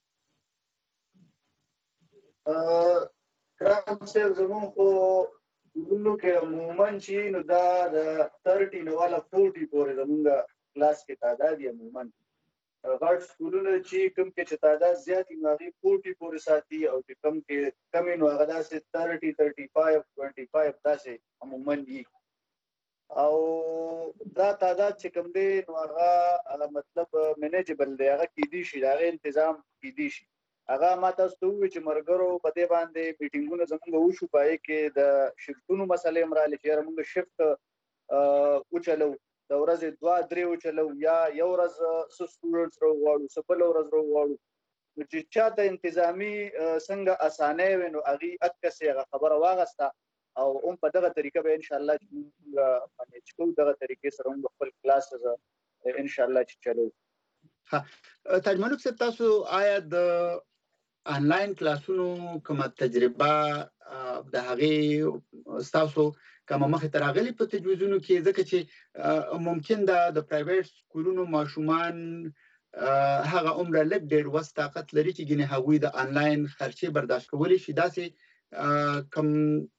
کرام صاحب زموږ خو سکولونو کې عموما چې نو دا د 30 نه والا 40 پورې زموږ کلاس کې تعداد یې عموما غټ سکولونه چې کوم کې چې تعداد زیات وي نو هغې 40 پورې ساتي او چې کوم کې کم وي نو هغه داسې 30 35 25 داسې عموما وي او دا تعداد چې کوم دی نو هغه مطلب منیجبل دی هغه کیدی شي د هغې تنظیم کیدی شي هغه ما تاسو ته ووایي چې مرګرو په دې باندې میټینګونه زموږ وشو په هغې کې د شفتونو مسلې هم رالې چې یاره موږ شفت وچلو د ورځې 2-3 وچلو یا یو ورځ څه سټوډنټس راوغواړو څه بله ورځ راوغواړو نو چې چاته انتظامي څنګه اسانۍ وي نو هغې اکسې هغه خبره واغسته او هم په دغه طریقه به انشاءالله چې موږ منیج کوو دغه طریقې سره موږ خپل کلاس انشاءالله چې چلو تاج ملک صاحب تاسو آیا د آنلاین کلاسونو کومه تجربه د هغې ستاسو کومه مخې ته راغلې په تجویزونو کې ځکه چې ممکن د پرایویټ سکولونو ماشومان هغه عمره لږ ډېر وس طاقت لري چې ګینې هغوی د آنلاین خرچې برداشت کولی شي داسې کوم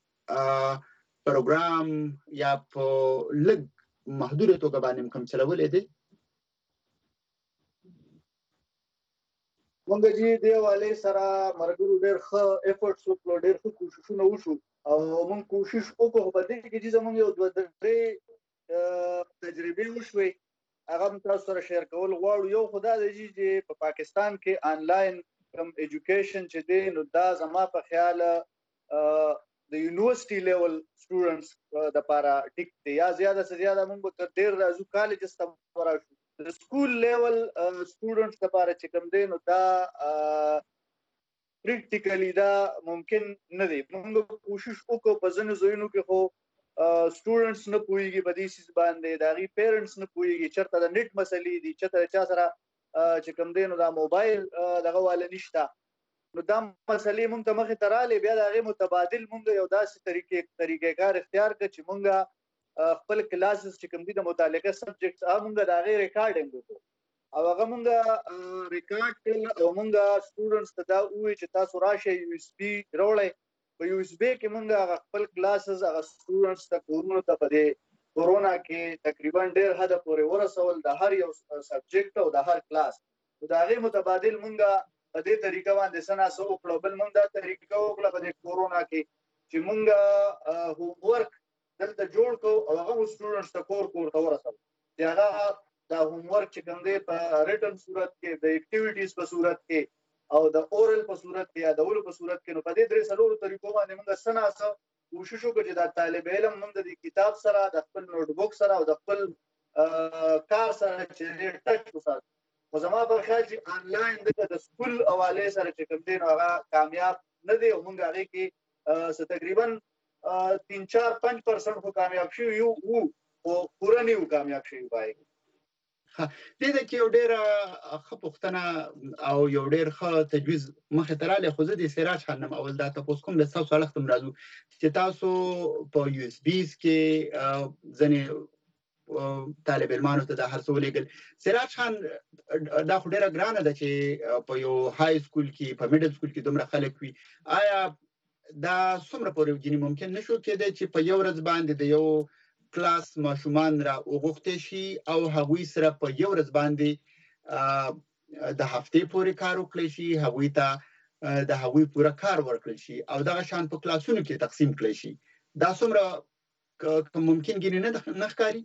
پروګرام یا په لږ محدوده توګه باندې کوم چلولی دی مونږ چې دې حوالې سره ملګرو ډېر ښه ایفرټس وکړو ډېر ښه کوششونه وشو او مونږ کوشش وکړو په دې کې چې زموږ یو 2-3 تجربې وشوې هغه هم تاسو سره شیر کول غواړو یو خو دا دی چې په پاکستان کې آنلاین کوم ایجوکیشن چې دی نو دا زما په خیاله د یونیورسټي لیول سټوډنټس دپاره ټیک دی یا زیاده څه زیاده مونږ به تر ډېر راځو کالجز ته وراشو د سکول لیول سټوډنټس لپاره چې کوم دی نو دا پریکټیکلی دا ممکن نه دی موږ کوشش وکړو په ځینو ځایونو کې خو سټوډنټس نه پوهېږي په دې څیز باندې د هغې پیرنټس نه پوهېږي چېرته د نیټ مسلې دي چېرته چا سره چې کوم دی نو دا موبایل دغه والا نشته نو دا مسلې موږ ته مخې ته رالې بیا د هغې متبادل موږ یو داسې طریقې کار اختیار کړ چې موږ خپل کلاسز چې کوم دي د متعلقه سبجیکټس هغه موږ د هغې ریکارډینګ وکړو او هغه موږ ریکارډ کړل او موږ سټوډنټس ته دا ووایو چې تاسو راشئ یو اس بي راوړئ په یو اس بي کې موږ هغه خپل کلاسز هغه سټوډنټس ته کورونو ته په دې کورونا کې تقریبا ډېر حده پورې ورسول د هر یو سبجیکټ او د هر کلاس نو د هغې متبادل موږ په دې طریقه باندې څه ناڅه وکړو بل موږ دا طریقه وکړه په دې کورونا کې چې موږ هوم ورک دلته جوړ کړو او هغه سټوډنټس ته کور ته ورسول چې هغه دا هوم ورک چې کوم دی په ریټن صورت کې د اکټیویټیز په صورت کې او د اورل په صورت کې یا د اولو په صورت کې نو په دې 3 طریقو باندې موږ څه ناڅه کوشش وکړو چې دا طالب علم موږ د کتاب سره د خپل نوټ بک سره او د خپل کار سره چې ټچ وساتو خو زما په خیال چې آنلاین د سکول حوالې سره چې کوم دی نو هغه کامیاب نه دی او موږ هغې کې تقریبا 3-4-5% خو کامیاب شوي وو خو پوره نه وو کامیاب شوي په هغې دې ده کې یو ډېره ښه پوښتنه او یو ډېر ښه تجویز مخې ته رالی خو زه د سراج خان نم اول دا تپوس کوم له ستاسو اړخ ته هم راځو چې تاسو په یو اس بیز کې ځینې طالب علمانو ته دا هر څه ولېږل سراج خان دا خو ډېره ګرانه ده چې په یو های سکول کې په میډل سکول کې دومره خلک وي آیا دا څومره پورې ځینې ممکن نه شو کېدی چې په یو ورځ باندې د یو کلاس ماشومان را وغوښتی شي او هغوی سره په یو ورځ باندې د هفتې پورې کار وکړی شي هغوی ته د هغوی پوره کار ورکړل شي او دغه شان په کلاسونو کې تقسیم کړی شي دا څومره که ممکن ګینه نه ښکاري.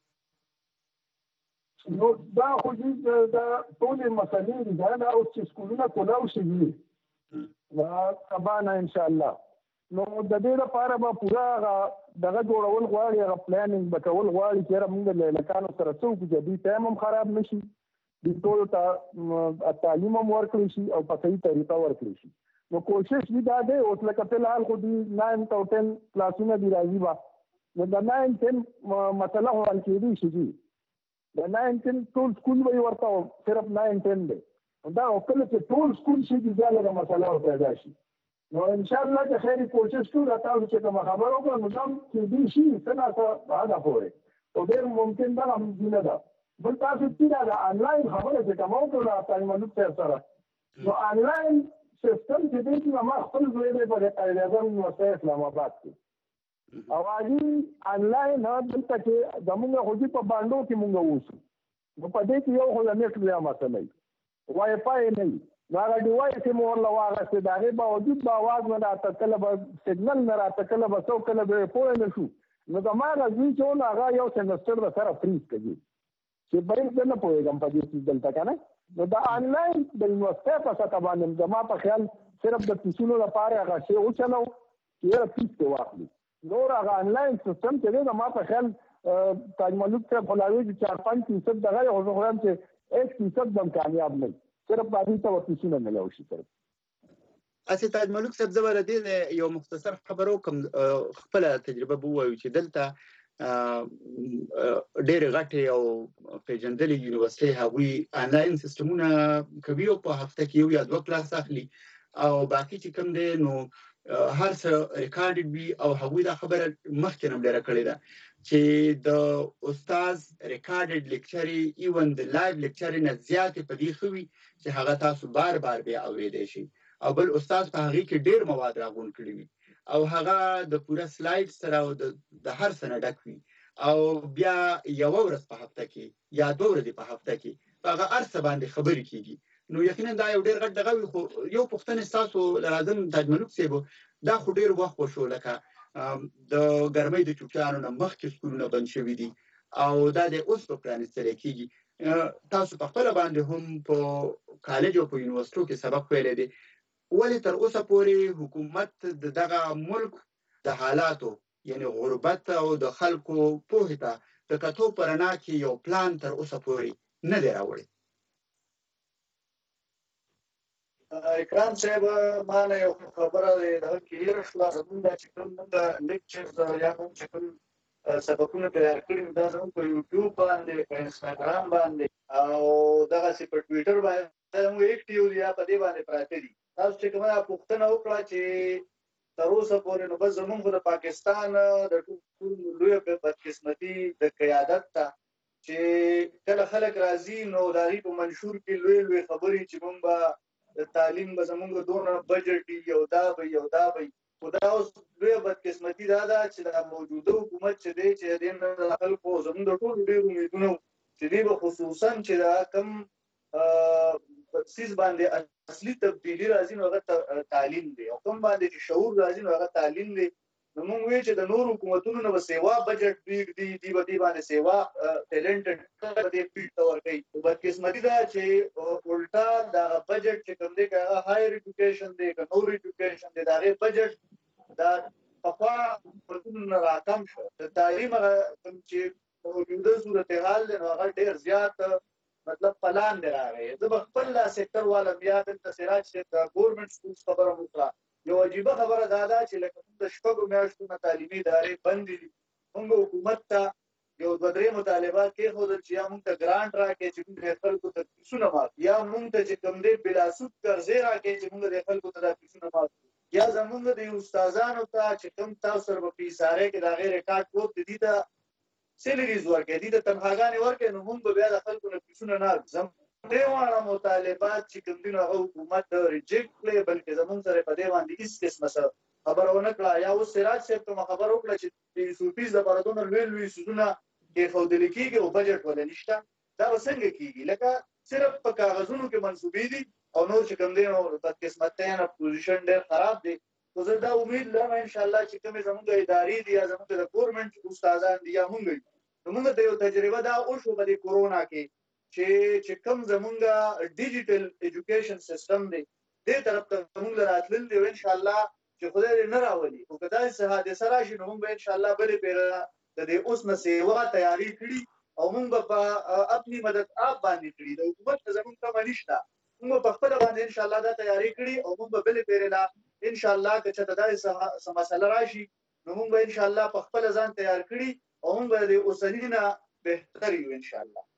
نو دا خو دې دا ټولې مسلې دي دا اوس چې سکولونه کولاو شي دا سبا نه ان شاء الله نو د دې لپاره به پورا دغه جوړول غواړي هغه پلانینګ به کول غواړي چې موږ له لکانو سره څوک چې دې ټایم هم خراب نشي د ټول تعلیم هم ورکړي شي او په صحیح طریقه ورکړي شي. نو کوشش دې دا دی اوس لکه په الحال خو دې 9 او 10 کلاسونه دي راځي با نو د 9 10 مسله حل کېدی شي د 9 10 ټول سکول به ورته صرف 9 10 دی دا کله چې ټول سکول شي د ځاله مسله پیدا شي نو ان شاء الله چې خیر کوشش کوو تاسو چې کوم خبرو کو نظام کې دي شي څنګه څه هغه پوره او ډېر ممکن دا هم دینه ده بل تاسو چې دا انلاین خبره چې کومو ته تاسو معلومات سره نو انلاین سیستم چې دې چې ما خپل ځای په اعظم یونیورسيټي اسلام آباد کې او علي انلاین دلته کې زموږ خو دې په باندې کې مونږ ووسو نو په دې کې یو خو نت بیا مسله وای فای نه دا ډیوایس چې مور لا واغسته دا غي باوجود با आवाज نه راته کله به سیګنل نه راته کله به څو کله به پوه نه شو نو دا ما راځي چې هغه یو سمستر د سره فریز کوي چې بل نه پوهیږم په دې څه دلته کنه نو دا انلاین د یونیورسيټي په ساته باندې زما په خیال صرف د پیسونو لپاره هغه شی او چلو چې پیسې واخلي نور هغه انلاین سیستم چې دا ما په خیال تاج ملک ته خلاوي چې 4-5% دغه او زه هم چې 1% هم کامیاب نه صرف باندې ته پیسونه نه لوي صرف اسی تاج ملک صاحب زبر دې یو مختصر خبرو کوم خپل تجربه بووي چې دلته ډېر غټي او پیجندلي یونیورسيټي هغوی انلاین سیستمونه کوي او په هفته کې یو یا دوه کلاس اخلي او باقي چې کوم دی نو هر څه ریکارډډ وي او هغوی دا خبره مخکې هم ډېره کړې ده چې د استاد ریکارډډ لیکچر ایون د لایو لیکچر نه زیاتې په دې خوي چې هغه تاسو بار بار بیا اورېدئ شي او بل استاد په هغه کې ډېر مواد راغون کړی وي او هغه د پوره سلاید سره او د هر سنه ډک وي او بیا یو ورځ په هفته کې یا دوه ورځې په هفته کې هغه ارڅ باندې خبرې کیږي نو یقینا دا یو ډېر غټ دغه وي خو یو پوښتنه تاسو لازم تاج ملک صاحب دا خو ډېر وخت وشو لکه د ګرمۍ د چوکیانو نه مخکې سکولونه بند شوي دي او دا د اوس په پرانیستل کېږي تاسو په خپل باندې هم په کالج او په یونیورسيټو کې سبق ویلی دی ولې تر اوسه پورې حکومت دغه ملک د حالاتو یعنی غربت او د خلکو پوهې ته د کتو په رڼا کې یو پلان تر اوسه پورې نه دی راوړی اکرام صاحب ما نه یو خبره ده دا کې رښتیا زموږ چې کوم لیکچرز یا کوم چې کوم سبقونه تیار کړي دا زموږ په یوټیوب باندې په انستاګرام باندې او دغه سي په ټوئیټر باندې موږ اکټیو دي په دې باندې پراته دي تاسو چې کومه پوښتنه وکړه چې تر اوسه پورې نو بس زموږ د پاکستان د ټول لوی بدقسمتي د قیادت ته چې کله خلک راځي نو دغه په منشور کې لوی لوی خبرې چې موږ به تعلیم به زموږ دونه بجټ یو دا به خدا اوس لوی بدقسمتي دا ده چې د موجوده حکومت چې دی چې د خلکو زموږ د ټول ډېر امیدونه چې دی به خصوصا چې دا کم سیس باندې اصلي تبدیلی راځي نو هغه تعلیم دی او کوم باندې چې شعور راځي نو هغه تعلیم دی نو موږ وایو چې د نور حکومتونو نه به سیوا بجټ دی باندې سیوا ټیلنټډ دې پیټ تور کوي بدقسمتي دا چې الټا دا بجټ چې کوم دی هغه هایر ایجوکیشن دی که نور ایجوکیشن دی دا غي بجټ دا پخوا حکومتونو راکم شو د تعلیم کوم چې موجوده صورتحال دی نو هغه ډېر زیات مطلب پلان دی راغی زه به خپل سېکټر والا بیا د سراج د ګورنمنت سکولز خبره وکړه یو عجیبه خبره دا ده چې لکه د شپږو میاشتو نه تعلیمي ادارې بندې دي موږ حکومت ته یو دوه درې مطالبات کېښودل چې یا موږ ته ګرانټ راکړي چې موږ د خلکو ته فیسونه معاف یا موږ ته چې کوم دی بلاسود قرضې راکړي چې موږ د خلکو ته دا فیسونه معاف یا زموږ د استادانو ته چې کوم تاسو سره په فیسارۍ کې د هغې ریکارډ پروت دي ته سیلریز ورکړي دي ته تنخواګانې ورکړي نو موږ به بیا د خلکو نه فیسونه نه اخلو دې واړه مطالبات چې کوم دي نو هغه حکومت ریجیکټ کړي بلکې زموږ سره په دې باندې هېڅ قسمه خبره ونه کړه یا اوس سراج صاحب ته خبره وکړه چې صوفیز دپاره دونه لوی لوی څیزونه کېښودلي کېږي او بجټ ولې نشته دا به څنګه کېږي لکه صرف په کاغذونو کې منصوبې دي او نور چې کوم دی نو بدقسمتۍ نه پوزیشن ډېر خراب دی خو زه دا امید لرم ان شاء الله چې کومې زموږ ادارې دي یا زموږ د ګورنمنت استادان دي یا موږ موږ ته یو تجربه دا وشو په کورونا کې چې کوم زموږ ډیجیټل ایجوکیشن سیستم دی دې طرف ته موږ راتلل دی ان شاء الله چې خدای دې نه راولي او کدا څه حادثه راشي نو موږ ان شاء الله بلې پیره د دې اوس نه سیوا تیاری کړی او موږ په خپل مدد اپ باندې کړی د حکومت زموږ ته نشته موږ په خپل باندې ان شاء الله دا تیاری کړی او موږ بلې پیره ان شاء الله که چېرته دا څه مسله راشي نو موږ ان شاء الله په خپل ځان تیار کړی او موږ د اوسنی نه بهتر یو ان شاء الله.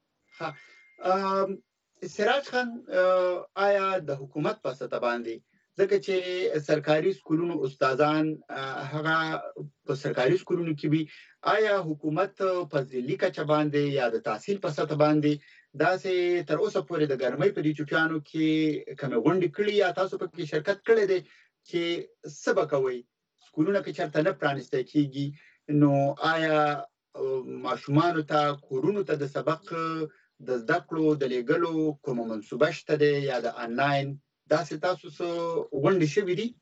سراج خان آیا د حکومت په سطح باندې ځکه چې سرکاري سکولونو استادان هغه په سرکاري سکولونو کې وي آیا حکومت په ځلي کچه باندې یا د تحصیل په سطح باندې داسې تر اوسه پورې د ګرمۍ په دې چوټیانو کې کومې غونډې کړي یا تاسو په کې شرکت کړی دی چې څه به کوئ سکولونه که چېرته نه پرانیستی کېږي نو آیا ماشومانو ته کورونو ته د سبق د زده کړو د لیږلو کومه منصوبه شته دی یا د آنلاین داسې تاسو څه غونډې شوي دي؟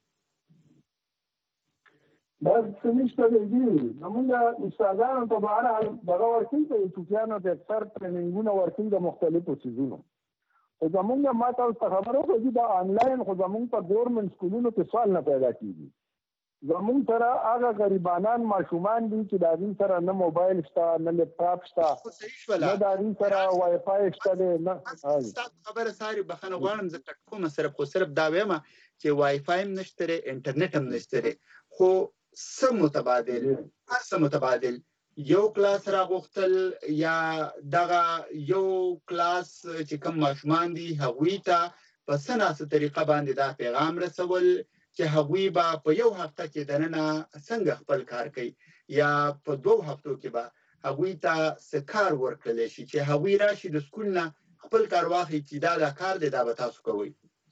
دا څه نشته دی زموږ استادانو ته به هرحال دغه ورکوي د چوټیانو ته اکثر ټریننګونه ورکوي د مختلفو څیزونو خو زموږ ما تاسو ته خبره وکړه چې دا آنلاین خو زموږ په ګورنمنټ سکولونو کې سوال نه پیدا کېږي زموږ سره هغه غریبانان ماشومان دي چې د هغوی سره نه موبایل شته نه لیپټاپ شته نه د هغوی سره وای فای شته دی نه ستاسو خبره ساري بخښنه غواړم زه کټ کومه صرف دا وایم چې وای فای هم نشته دی انټرنیټ هم نشته دی خو څه متبادل هر څه متبادل یو کلاس راغوښتل یا دغه یو کلاس چې کوم ماشومان دي هغوی ته په څه ناسه طریقه باندې دا پیغام رسول چې هغوی به په یو هفته کې دننه څنګه خپل کار کوي یا په 2 هفتو کې به هغوی ته څه کار ورکړلی شي چې هغوی راشي د سکول نه خپل کار واخلي چې دا کار دی دا به تاسو کوئ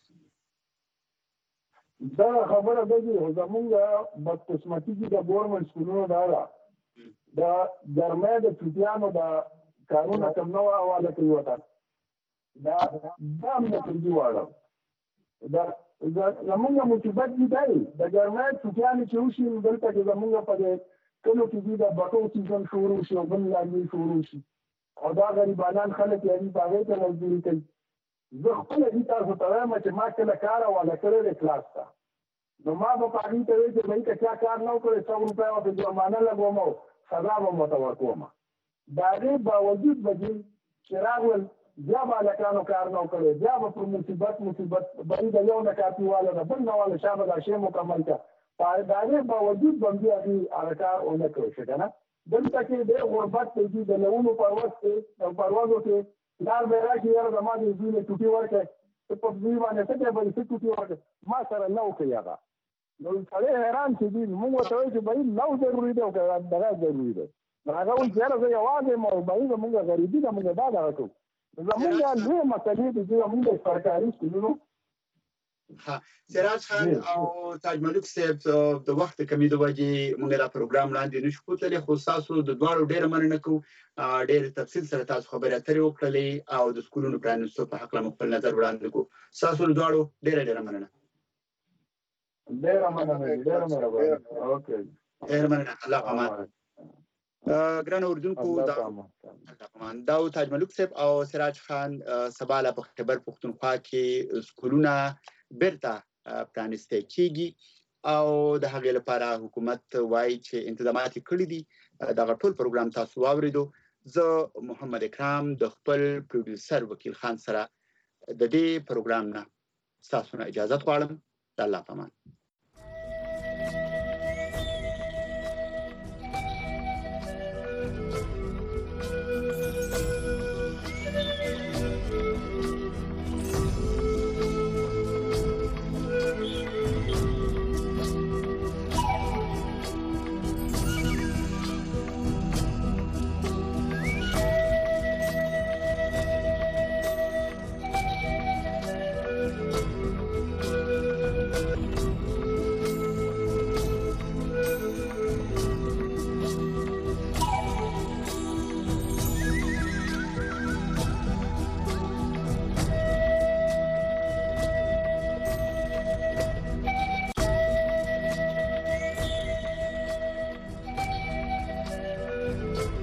دا خبره ده چې زموږ بدقسمتي چې د ګورنمنټ سکولونو دا ده د ګرمۍ د چوټیانو د کارونه کم نه حواله کوي ورته دا هم نه کوي واړه زموږ مصیبت دي دی د ګرمۍ چوټیانې چې وشي دلته کې زموږ په دې کلو کې دي د بټو سیزن شروع شي او بل لانجې شروع شي او دا غریبانان خلک یعنې په هغې ته مزدوري کوي زه خپله دې تاسو ته وایم چې ما کله کار حواله کړی دی کلاس ته نو ما به په هغې ته وایي چې بهې که چا کار نه وکړی 100 روپۍ ورته جرمانه لګوم او سزا به م ورته ورکوم د هغې باوجود به دې چې راغلل بیا به هلکانو کار نه وکړی بیا به پر مصیبت بهې د یو نه کاپي واله ده بل نه واله شا به دا شی مکمل کړه د هغې باوجود به هم دې هغه کار ونه کړی شي که نه دلته کې ډېر غربت دی چې د نوونو پروازو کې لار به راشي یاره زما د دوی نه چوټي ورکړئ ته په دوی باندې څه دی بلې څه چوټي ورکړئ ما سره نه وکړي هغه نو سړی حیران چې دي موږ ورته وایو چې بهې لو ضروري دی او که دغه ضروري دی نو هغه وایي چې یاره زه یوازې یم او بهې زموږ غریبي ده موږ دا دغه کوو زموږ لویې مسلې دي چې زموږ د سرکاري سکولونو سراج خان او تاج ملک صاحب د وخت کمی د وجې موږ دا پروګرام لاندې نشو کوتلی خو ستاسو د دواړو ډېره مننه کوو ډېر تفصیل سره تاسو خبرې اترې وکړلې او د سکولونو پرانیستو په هکله مو خپل نظر وړاندې کوو ستاسو د دواړو ډېره مننه ډېره مننه الله امان ګران اوردونکو دا تاج ملک صاحب او سراج خان سبا له په خیبر پښتونخوا کې سکولونه بیرته پرانیستی کېږي او د هغې لپاره حکومت وایي چې انتظامات یې کړي دي دغه ټول پروګرام تاسو واورېدو زه محمد اکرام د خپل پروډیوسر وکیل خان سره د دې پروګرام نه ستاسو نه اجازت غواړم د الله په امان